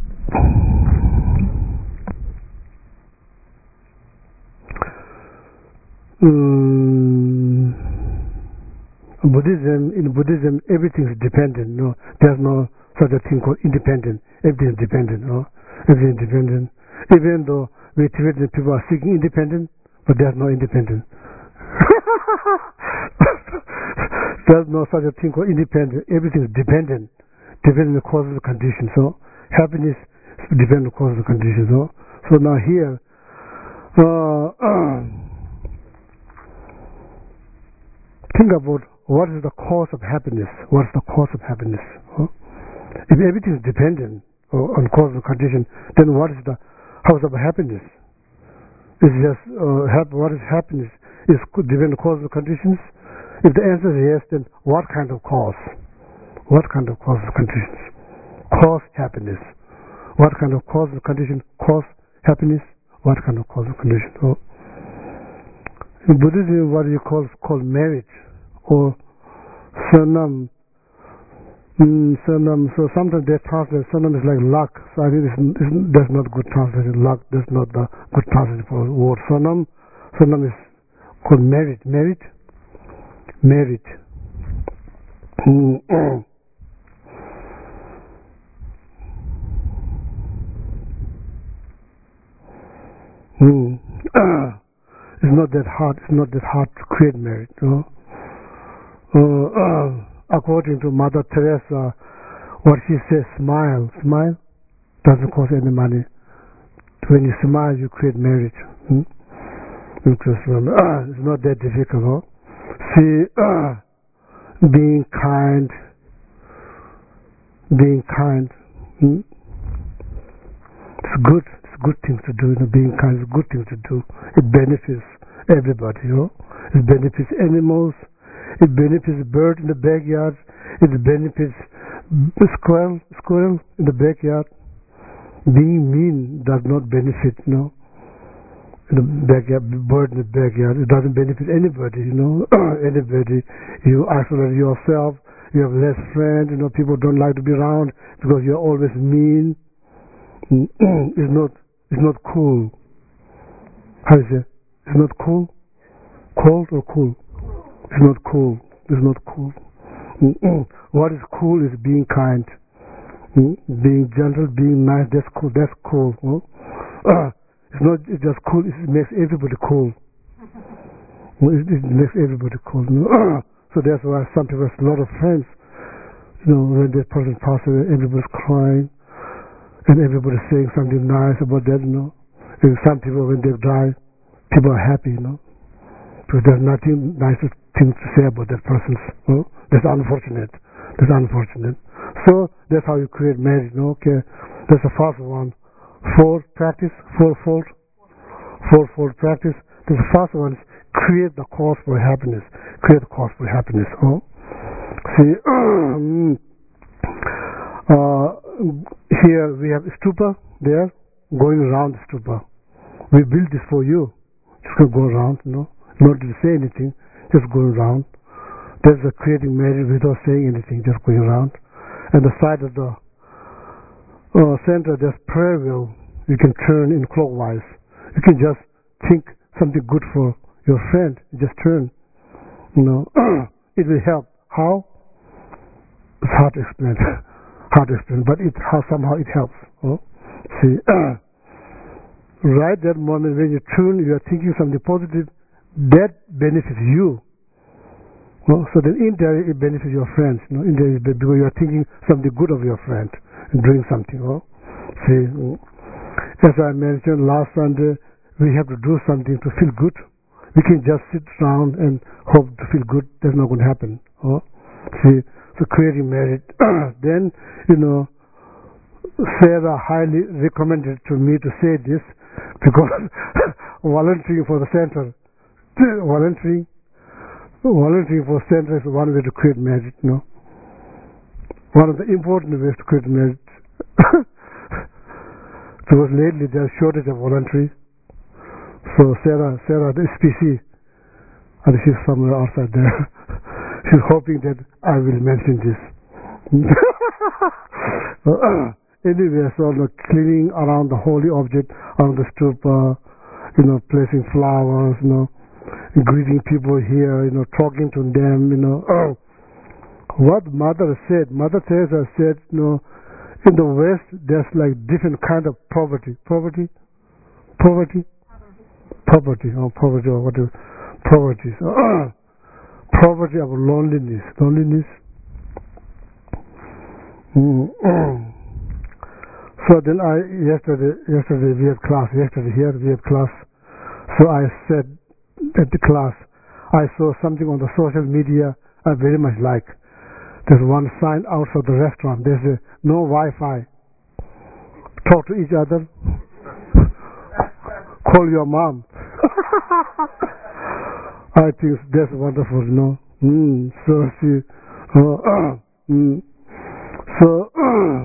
Mm. Buddhism, in Buddhism, everything is dependent. No, there's no such a thing called independent. Everything is dependent. No, everything is dependent. Even though we Tibetan people are seeking independence, but there's no independence. There's no such a thing called independent. Everything is dependent, dependent on the causes and conditions. So happiness depends on the causes and conditions. So, so now here. Uh, uh, think about what is the cause of happiness. What is the cause of happiness? Huh? If everything is dependent uh, on cause and condition, then what is the cause of happiness? It's just uh, hap- what is happiness? Is dependent on cause and conditions? If the answer is yes, then what kind of cause? What kind of cause and conditions? Cause happiness. What kind of cause and condition cause happiness? What kind of cause and condition? So, in Buddhism, what you call called merit or sanam. Mm, sanam. So sometimes they translate sanam is like luck. So I think it's, it's, that's not good translation. Luck, that's not the good translation for the word sanam. Sanam is called merit. Merit. Merit. Mm. mm. It's not that hard. It's not that hard to create merit. You know? uh, uh, according to Mother Teresa, what she says, smile, smile doesn't cost any money. When you smile, you create merit. Hmm? Interesting. Uh, it's not that difficult. Huh? See, uh, being kind, being kind. Hmm? It's good. Good thing to do, you know, being kind is a good thing to do. It benefits everybody, you know. It benefits animals, it benefits bird in the backyard, it benefits squirrel, squirrel in the backyard. Being mean does not benefit, you know. In the backyard, bird in the backyard, it doesn't benefit anybody, you know. Anybody. You isolate yourself, you have less friends, you know, people don't like to be around because you're always mean. It's not It's not cool. How is it? It's not cool? Cold or cool? It's not cool. It's not cool. Mm-mm. What is cool is being kind. Mm? Being gentle, being nice, that's cool. That's cool. Huh? Uh, it's not it's just cool, it makes everybody cool. It, it makes everybody cool. Uh, so that's why some people have a lot of friends. You know, when that person passes away, everybody's crying. And everybody's saying something nice about that, you know. And some people, when they die, people are happy, you know. Because there's nothing nice to things to say about that person. You know? That's unfortunate. That's unfortunate. So that's how you create marriage. You know? Okay, that's the first one. Four practice, fourfold, fourfold practice. The first one is create the cause for happiness. Create the cause for happiness. Oh, see, uh, here we have stupa there, going around the stupa. We built this for you. Just gonna go around, you know, not to say anything, just going around. There's a creating marriage without saying anything, just going around. And the side of the uh, center, there's prayer wheel. You can turn in clockwise. You can just think something good for your friend. Just turn. You know, it will help. How? It's hard to explain. hard to explain, but it how somehow it helps. Oh? See, right that moment when you turn, you are thinking something positive. That benefits you. No? So then indirectly it benefits your friends. You know, indirectly because you are thinking something good of your friend and doing something. Oh? See, as I mentioned last Sunday, we have to do something to feel good. We can just sit around and hope to feel good. That's not going to happen. Oh? See, so creating merit. Then, you know, Sarah highly recommended to me to say this because volunteering for the center, volunteering, volunteering for the center is one way to create merit. You know, one of the important ways to create merit. Because lately there's shortage of volunteers. So Sarah, Sarah, the S P C, and she's somewhere outside there. She's hoping that I will mention this. Anyway, so the cleaning around the holy object, around the stupa, you know, placing flowers, you know, greeting people here, you know, talking to them, you know. What Mother said, Mother Teresa said, you know, in the West there's like different kind of poverty. Poverty? Poverty? Poverty, or poverty, or whatever. Poverty. So, poverty of loneliness. Loneliness. Mm. So then I, yesterday, yesterday we had class, yesterday here we had class. So I said at the class, I saw something on the social media I very much like. There's one sign outside the restaurant. There's a no Wi-Fi. Talk to each other. Call your mom. I think that's wonderful, you know. Mm, so she, uh, uh, mm, so uh,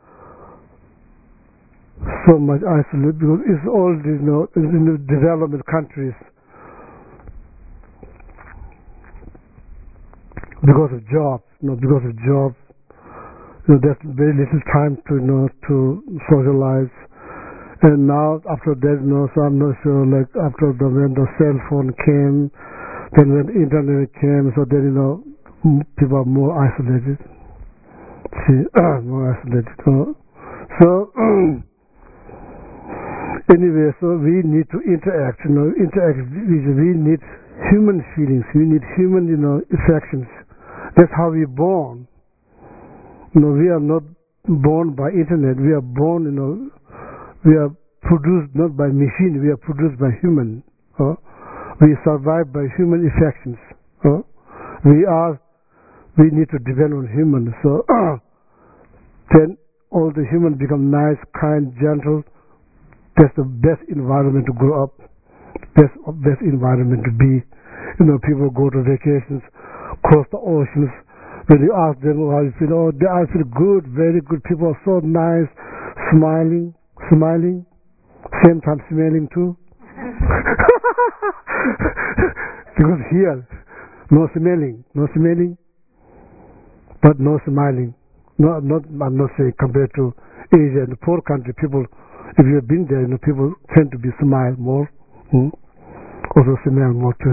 so much isolated because it's all, you know, in the development countries because of jobs, you know, because of jobs. You know, there's very little time to, you know, to socialize. And now after that, you know, so I'm not sure, like after the, when the cell phone came, then when the internet came, so then, you know, people are more isolated. See, more isolated. So, so anyway, so we need to interact, you know, interact, we need human feelings, we need human, you know, affections. That's how we're born. You know, we are not born by internet, we are born, you know, we are produced not by machine, we are produced by human. Uh, we survive by human affections. Uh, we are, we need to depend on human. So uh, then all the human become nice, kind, gentle. That's the best environment to grow up. Best best environment to be. You know, people go to vacations, cross the oceans. When you ask them how you feel, oh, I feel good, very good. People are so nice, smiling. Smiling, same time smelling too. Because here, no smelling, no smelling, but no smiling. No, not, I'm not saying compared to Asia and the poor country, people, if you've been there, you know, people tend to be smile more, hmm? also smell more too.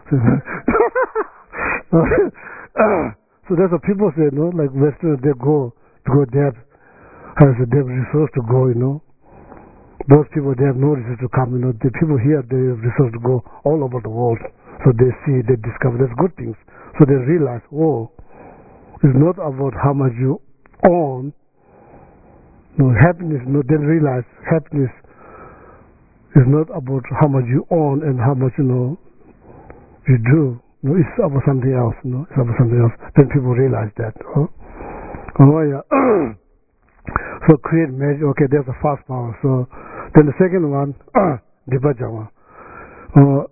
So that's what people say, you know, like Westerners, they go, to go there, has a they have resource to go, you know. Those people, they have no reason to come, you know. The people here, they have resource to go all over the world. So they see, they discover there's good things. So they realize, oh, it's not about how much you own. No, happiness, no, they realize happiness is not about how much you own and how much, you know, you do. No, it's about something else. No, it's about something else. Then people realize that. Oh, oh yeah. So create magic. Okay, there's a fast power. So then the second one, Dibajama. Uh,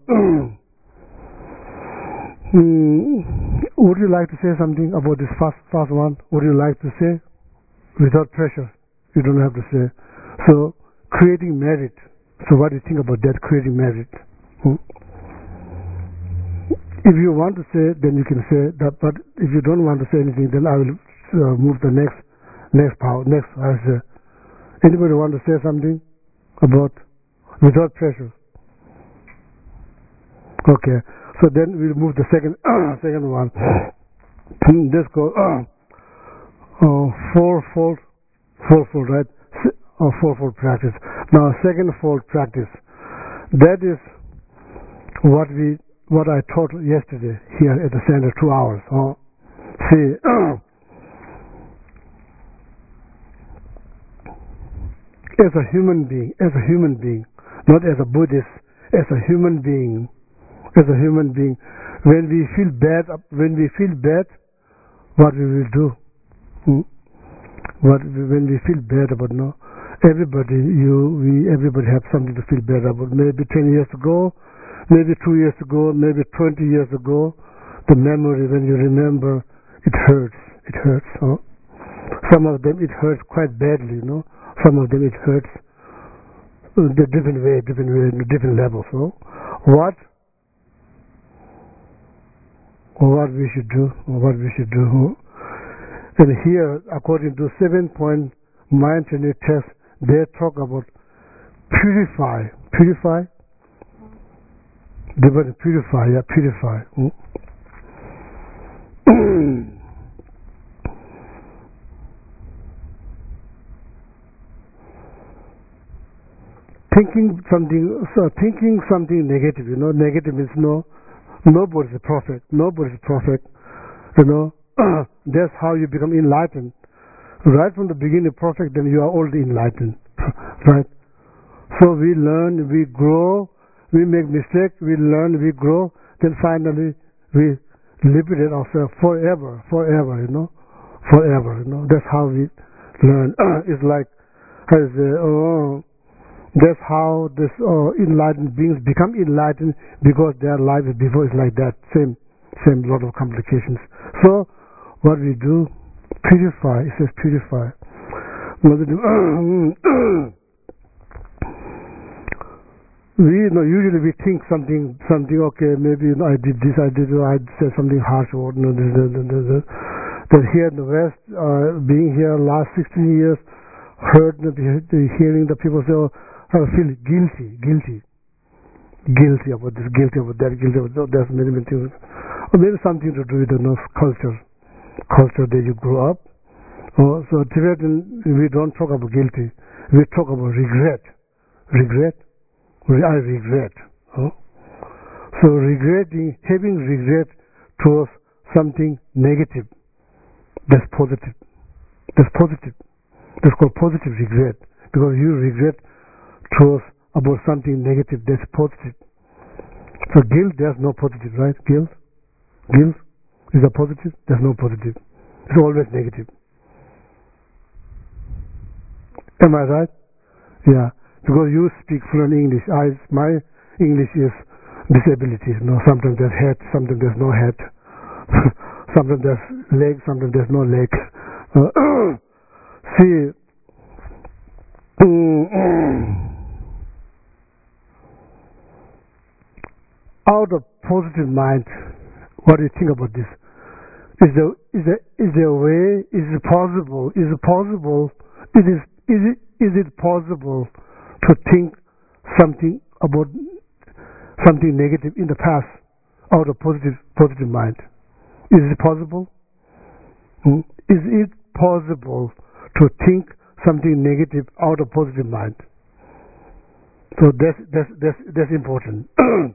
mm, would you like to say something about this first first one? Would you like to say? Without pressure, you don't have to say. So creating merit. So what do you think about that? Creating merit. Hmm? If you want to say, then you can say that. But if you don't want to say anything, then I will uh, move the next next power. Next, I say. Anybody want to say something about without pressure? Okay. So then we'll move the second second one. This goes uh, uh, fourfold, fourfold, right? Or fourfold practice. Now, secondfold practice. That is what we, what I taught yesterday here at the center, two hours. Oh, see, as a human being, as a human being, not as a Buddhist, as a human being, as a human being, when we feel bad, when we feel bad, what we will do? Hmm? What when we feel bad about no, everybody, you, we, everybody have something to feel bad about. Maybe ten years ago, maybe two years ago, maybe twenty years ago, the memory when you remember, it hurts. It hurts. Huh? Some of them it hurts quite badly, you know. Some of them it hurts uh, the different way, different way, different levels. So, what? What we should do? What we should do? Huh? And here, according to seven-point mind training test, they talk about purify, purify. They want to purify, yeah, purify. Hmm? Thinking something, so thinking something negative, you know, negative means no, nobody's perfect, nobody's perfect, you know. That's how you become enlightened. Right from the beginning, perfect, then you are already enlightened, right? So we learn, we grow, we make mistakes, we learn, we grow, then finally we liberate ourselves forever, forever, you know, forever, you know. That's how we learn. It's like, as uh, oh, that's how this uh, enlightened beings become enlightened, because their life before is like that, same, same lot of complications. So what we do, purify. It says purify. What we do, we you know usually we think something something okay, maybe you know I did this, I did I said something harsh or you know, this, this, this, this. That here in the West, uh, being here last sixteen years, heard the, the hearing the people say, oh, I feel guilty, guilty, guilty about this, guilty about that, guilty about that. There's many many things, or maybe something to do with the you know, culture. culture that you grew up. Oh, so Tibetan, we don't talk about guilty. We talk about regret. Regret. I regret. Oh. So regretting, having regret towards something negative, that's positive. That's positive. That's called positive regret. Because you regret towards about something negative, that's positive. So guilt, there's no positive, right? Guilt? Guilt? Is a positive? There's no positive. It's always negative. Am I right? Yeah. Because you speak fluent English. I, my English is disability. You know, sometimes there's head, sometimes there's no head. Sometimes there's leg, sometimes there's no leg. Uh, see, out of positive mind, what do you think about this? Is there is there is there a way? Is it possible? Is it possible? It is is it is it possible to think something about something negative in the past out of positive positive mind? Is it possible? Hmm? Is it possible to think something negative out of positive mind? So that's that's that's that's important.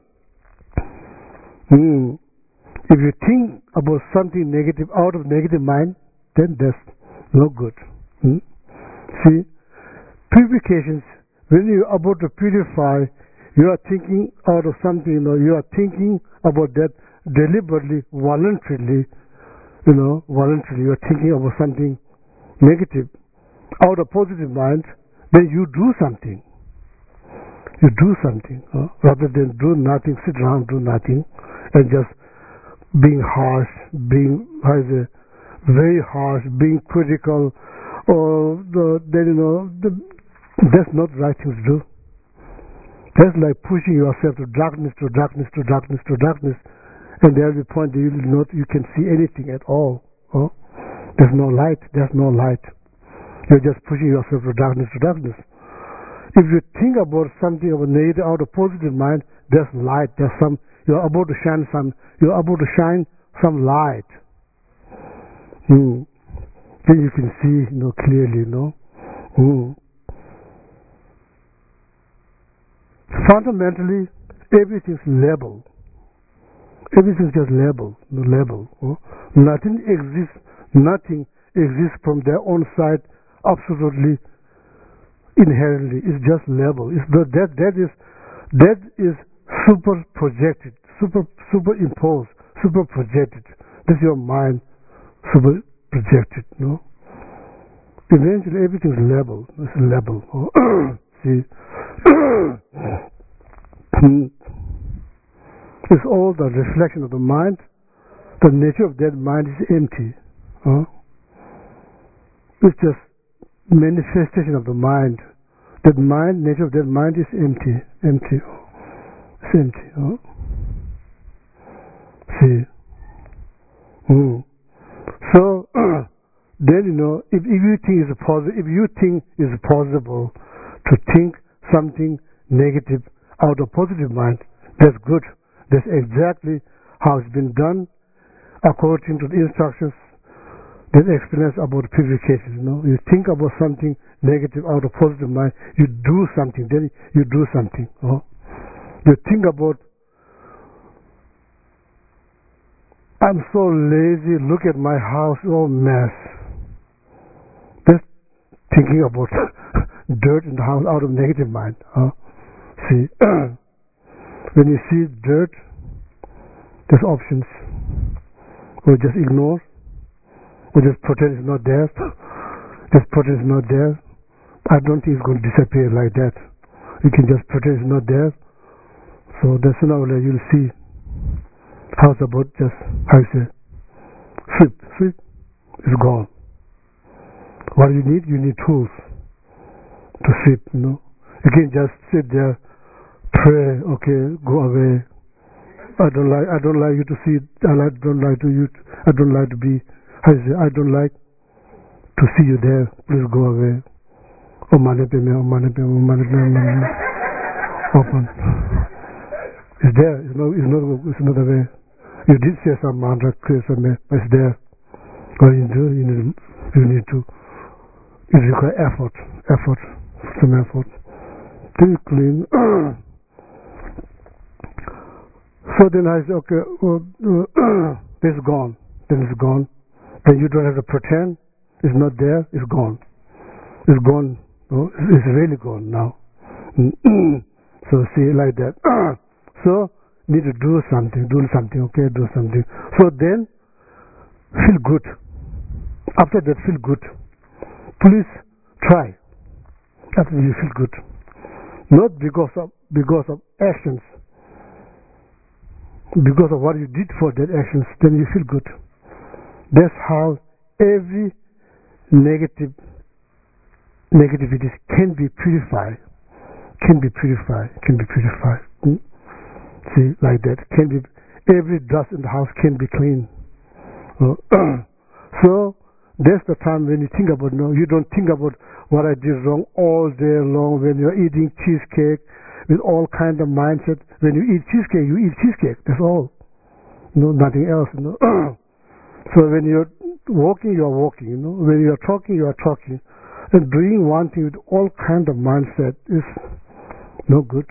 hmm. If you think about something negative out of negative mind, then that's no good. Hmm? See, purifications, when you are about to purify, you are thinking out of something, you know, you are thinking about that, deliberately, voluntarily, you know, voluntarily you're thinking about something negative out of positive mind, then you do something. You do something, huh? Rather than do nothing, sit around, do nothing, and just being harsh, being it, very harsh, being critical, or the, then you know, the, that's not the right thing to do. That's like pushing yourself to darkness, to darkness, to darkness, to darkness, and there's a point that you not you can see anything at all. Huh? There's no light. There's no light. You're just pushing yourself to darkness, to darkness. If you think about something of a negative out of positive mind, there's light. There's some. You're about to shine some. You're about to shine some light. Hmm. Then you can see, you know, clearly, you know. Hmm. Fundamentally, everything's label. Everything's just label. No label. Huh? Nothing exists. Nothing exists from their own side. Absolutely. Inherently, it's just label. It's the, that that is that is super projected, super superimposed, super projected. That's your mind, super projected. No. Eventually, everything's label. It's label. See, it's all the reflection of the mind. The nature of that mind is empty. Huh? It's just manifestation of the mind. That mind, nature of that mind is empty, empty. It's empty. Huh? See. Mm. So then you know, if, if you think is possible, if you think is possible to think something negative out of positive mind, that's good. That's exactly how it's been done according to the instructions. That explains about purification. You know, you think about something negative out of positive mind, you do something. Then you do something. Oh? You think about, I'm so lazy. Look at my house, all mess. That's thinking about dirt in the house out of negative mind. Oh? See, when you see dirt, there's options. Or just ignore. Or just pretend it's not there. Just pretend it's not there. I don't think it's going to disappear like that. You can just pretend it's not there. So that's sooner or later you'll see how it's about just, how you say, sweep, sweep, it's gone. What you need? You need tools to sweep, you know. You can just sit there, pray, okay, go away. I don't like, I don't like you to see, I like, don't like to you, I don't like to be, I say, I don't like to see you there. Please go away. Oh, manipeme, oh, manipeme, oh, manipeme. Open. It's there. It's not. It's not. It's not away. You did say some mantra, but it's there. What you do, you need. You need to. It requires effort. Effort. Some effort. To clean. So then I say, okay, well, uh, this is gone. Then it's gone. Then you don't have to pretend it's not there. It's gone. It's gone. No? It's really gone now. So see, like that. So need to do something. Do something. Okay, do something. So then feel good. After that, feel good. Please try. After you feel good, not because of because of actions, because of what you did for that actions. Then you feel good. That's how every negative negativity can be purified, can be purified, can be purified. Hmm? See, like that. Can be every dust in the house can be clean. Uh, so that's the time when you think about. No, you don't think about what I did wrong all day long. When you're eating cheesecake with all kind of mindset. When you eat cheesecake, you eat cheesecake. That's all. No, nothing else. No. So when you're walking, you are walking, you know. When you are talking, you are talking. And doing one thing with all kind of mindset is no good.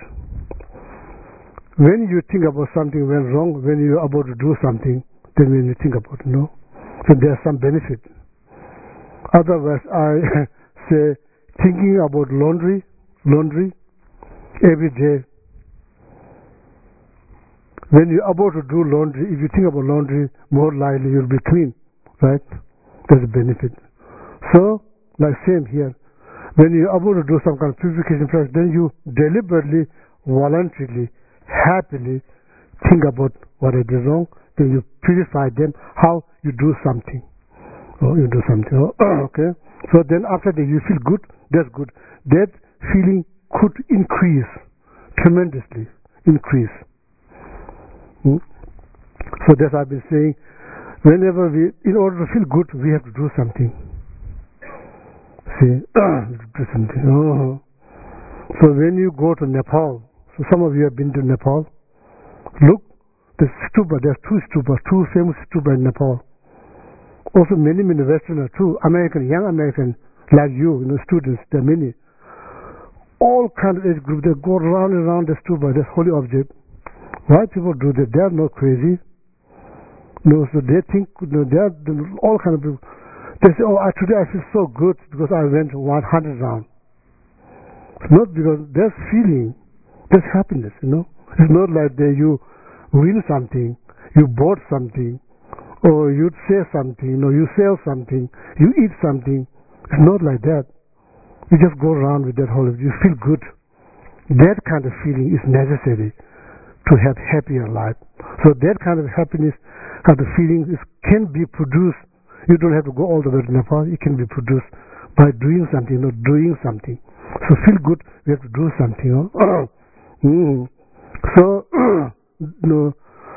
When you think about something went wrong, when you are about to do something, then when you think about it, no. So there's some benefit. Otherwise, I say thinking about laundry, laundry every day. when you're about to do laundry, if you think about laundry, more likely you'll be clean, right? There's a benefit. So, like same here, when you're about to do some kind of purification process, then you deliberately, voluntarily, happily think about what I did wrong, then you purify them, how you do something. Oh, you do something. Oh, okay. So then after that you feel good, that's good. That feeling could increase tremendously, increase. Hmm? So that's I've been saying, whenever we, in order to feel good, we have to do something. See, do something. Oh. So when you go to Nepal, so some of you have been to Nepal, look, the stupa, there's two stupas, two famous stupas in Nepal. Also many, many Westerners too, American, young American, like you, you know, students, there are many. All kind of age group, they go round and round the stupa, this holy object. Why people do that? They are not crazy. No, so they think, you know, they are all kind of people. They say, oh, I, today I feel so good because I went one hundred rounds. It's not because there's feeling, there's happiness, you know. It's not like that you win something, you bought something, or you say something, or you sell something, you eat something. It's not like that. You just go around with that whole, you feel good. That kind of feeling is necessary to have happier life. So that kind of happiness, kind of feeling is, can be produced. You don't have to go all the way to Nepal. It can be produced by doing something, or doing something. So feel good, we have to do something. You know? mm. So, you know,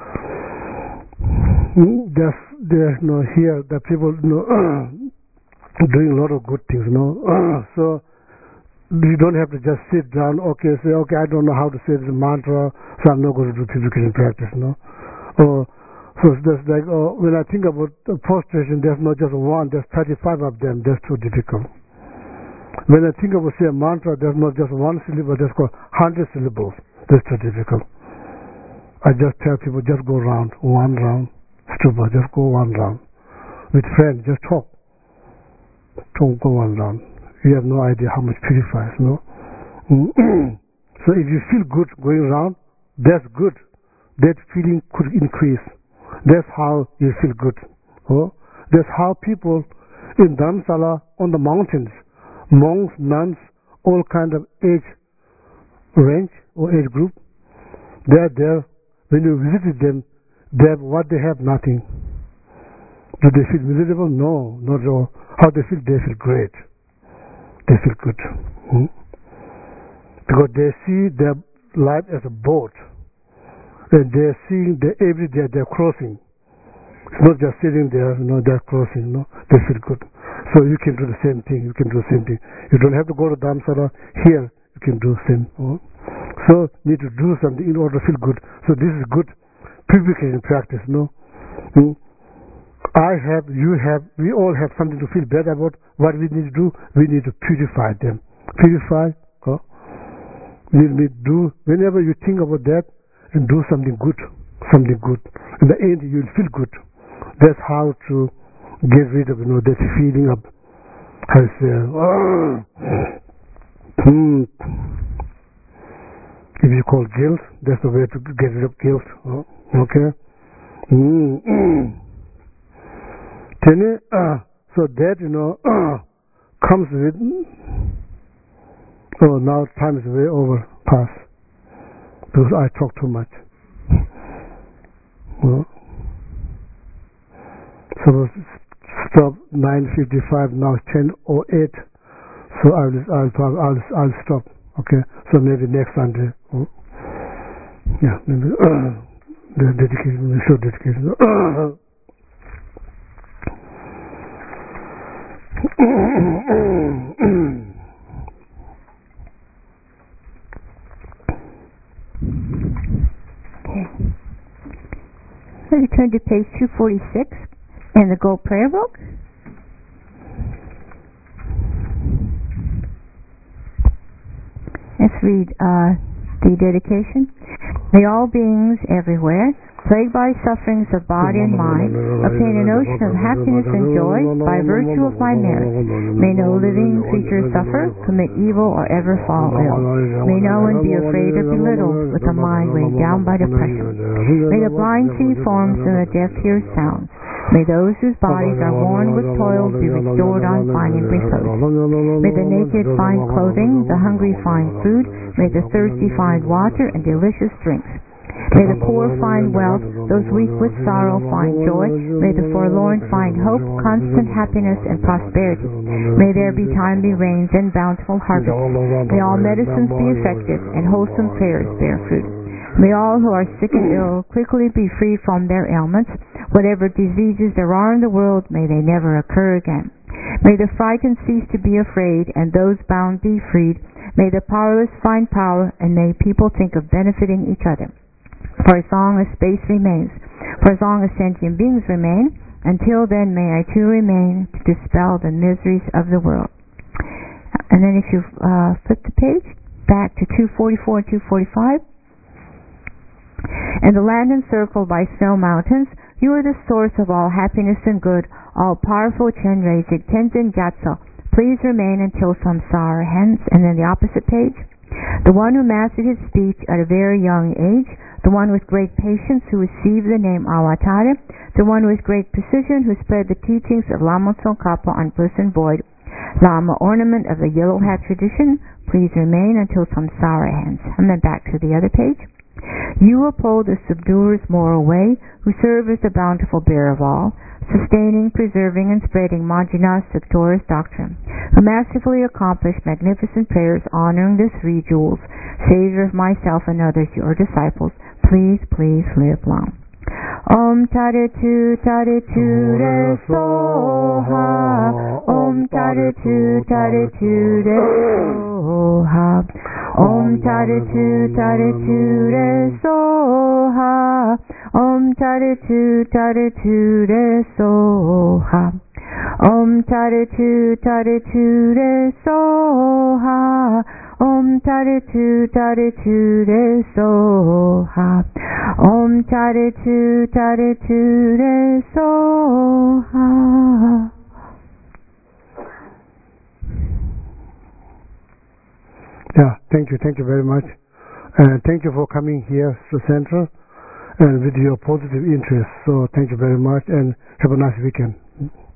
there's, there's you know, here the people, you know, doing a lot of good things, you know. So you don't have to just sit down, okay, say, okay, I don't know how to say this mantra, so I'm not going to do purification practice, you know. Or so it's just like, oh, when I think about the prostration, there's not just one, there's thirty-five of them. That's too difficult. When I think about, say, a mantra, there's not just one syllable, there's called hundred syllables. That's too difficult. I just tell people, just go round, one round. Stupa, just go one round. With friends, just talk. Don't go one round. You have no idea how much purifies, no? So if you feel good going around, that's good. That feeling could increase. That's how you feel good. Oh? That's how people in Dharamsala, on the mountains, monks, nuns, all kind of age range or age group, they're there. When you visit them, they have what they have, nothing. Do they feel miserable? No, not at all. How they feel? They feel great. They feel good. Hmm? Because they see their life as a boat. And they're seeing that every day they're crossing. It's not just sitting there, you know, they're crossing, you know. They feel good. So you can do the same thing. You can do the same thing. You don't have to go to Dharamsala. Here, you can do the same. You know? So you need to do something in order to feel good. So this is good purification practice, no? Hmm? I have, you have, we all have something to feel bad about. What we need to do, we need to purify them. Purify, huh? We need to do, whenever you think about that, and do something good, something good. In the end, you'll feel good. That's how to get rid of, you know, that feeling of, how to say, oh, hmm. If you call guilt, that's the way to get rid of guilt. Oh, okay? Mm. Uh, so that, you know, uh, comes with, oh, now time is way over, past, because I talk too much. Well, so stop nine fifty-five, now ten oh eight, so I'll, I'll, I'll, I'll stop, okay? So maybe next Sunday, oh, yeah, maybe, uh, the dedication, the show dedication. Uh, Let's turn to page two forty-six in the Gold Prayer Book. Let's read uh, the dedication. May all beings everywhere plagued by sufferings of body and mind, obtain an ocean of happiness and joy by virtue of my merit. May no living creature suffer, commit evil, or ever fall ill. May no one be afraid or belittled with a mind weighed down by depression. May the blind see forms and the deaf hear sounds. May those whose bodies are worn with toil be restored on finding repose. May the naked find clothing, the hungry find food, may the thirsty find water and delicious drinks. May the poor find wealth, those weak with sorrow find joy, may the forlorn find hope, constant happiness, and prosperity. May there be timely rains and bountiful harvests. May all medicines be effective, and wholesome prayers bear fruit. May all who are sick and ill quickly be free from their ailments. Whatever diseases there are in the world, may they never occur again. May the frightened cease to be afraid, and those bound be freed. May the powerless find power, and may people think of benefiting each other. For as long as space remains, for as long as sentient beings remain, until then may I too remain to dispel the miseries of the world. And then if you uh, flip the page back to two forty-four and two forty-five. In the land encircled by snow mountains, you are the source of all happiness and good, all powerful Chenrezig Tenzin Gyatso. Please remain until samsara ends. And then the opposite page. The one who mastered his speech at a very young age, the one with great patience who received the name Awatara, the one with great precision who spread the teachings of Lama Tsongkhapa on bliss and void, Lama ornament of the yellow hat tradition, please remain until samsara ends. And then back to the other page. You uphold the subduer's moral way, who serve as the bountiful bearer of all, sustaining, preserving, and spreading Majjhima Septora's doctrine, who masterfully accomplished magnificent prayers honoring the three jewels, savior of myself and others, your disciples, please, please live long. Om Taritu Taritu Re Soha. Om Taritu Taritu Re Soha. Om Taritu Taritu Re Soha. Om Taritu Taritu Re Soha. Om Taritu Taritu Re Soha. Om Taritu Taritu Re Soha. Om Taritu Taritu Re Soha. Yeah, thank you, thank you very much. And thank you for coming here to Central and with your positive interest. So thank you very much and have a nice weekend.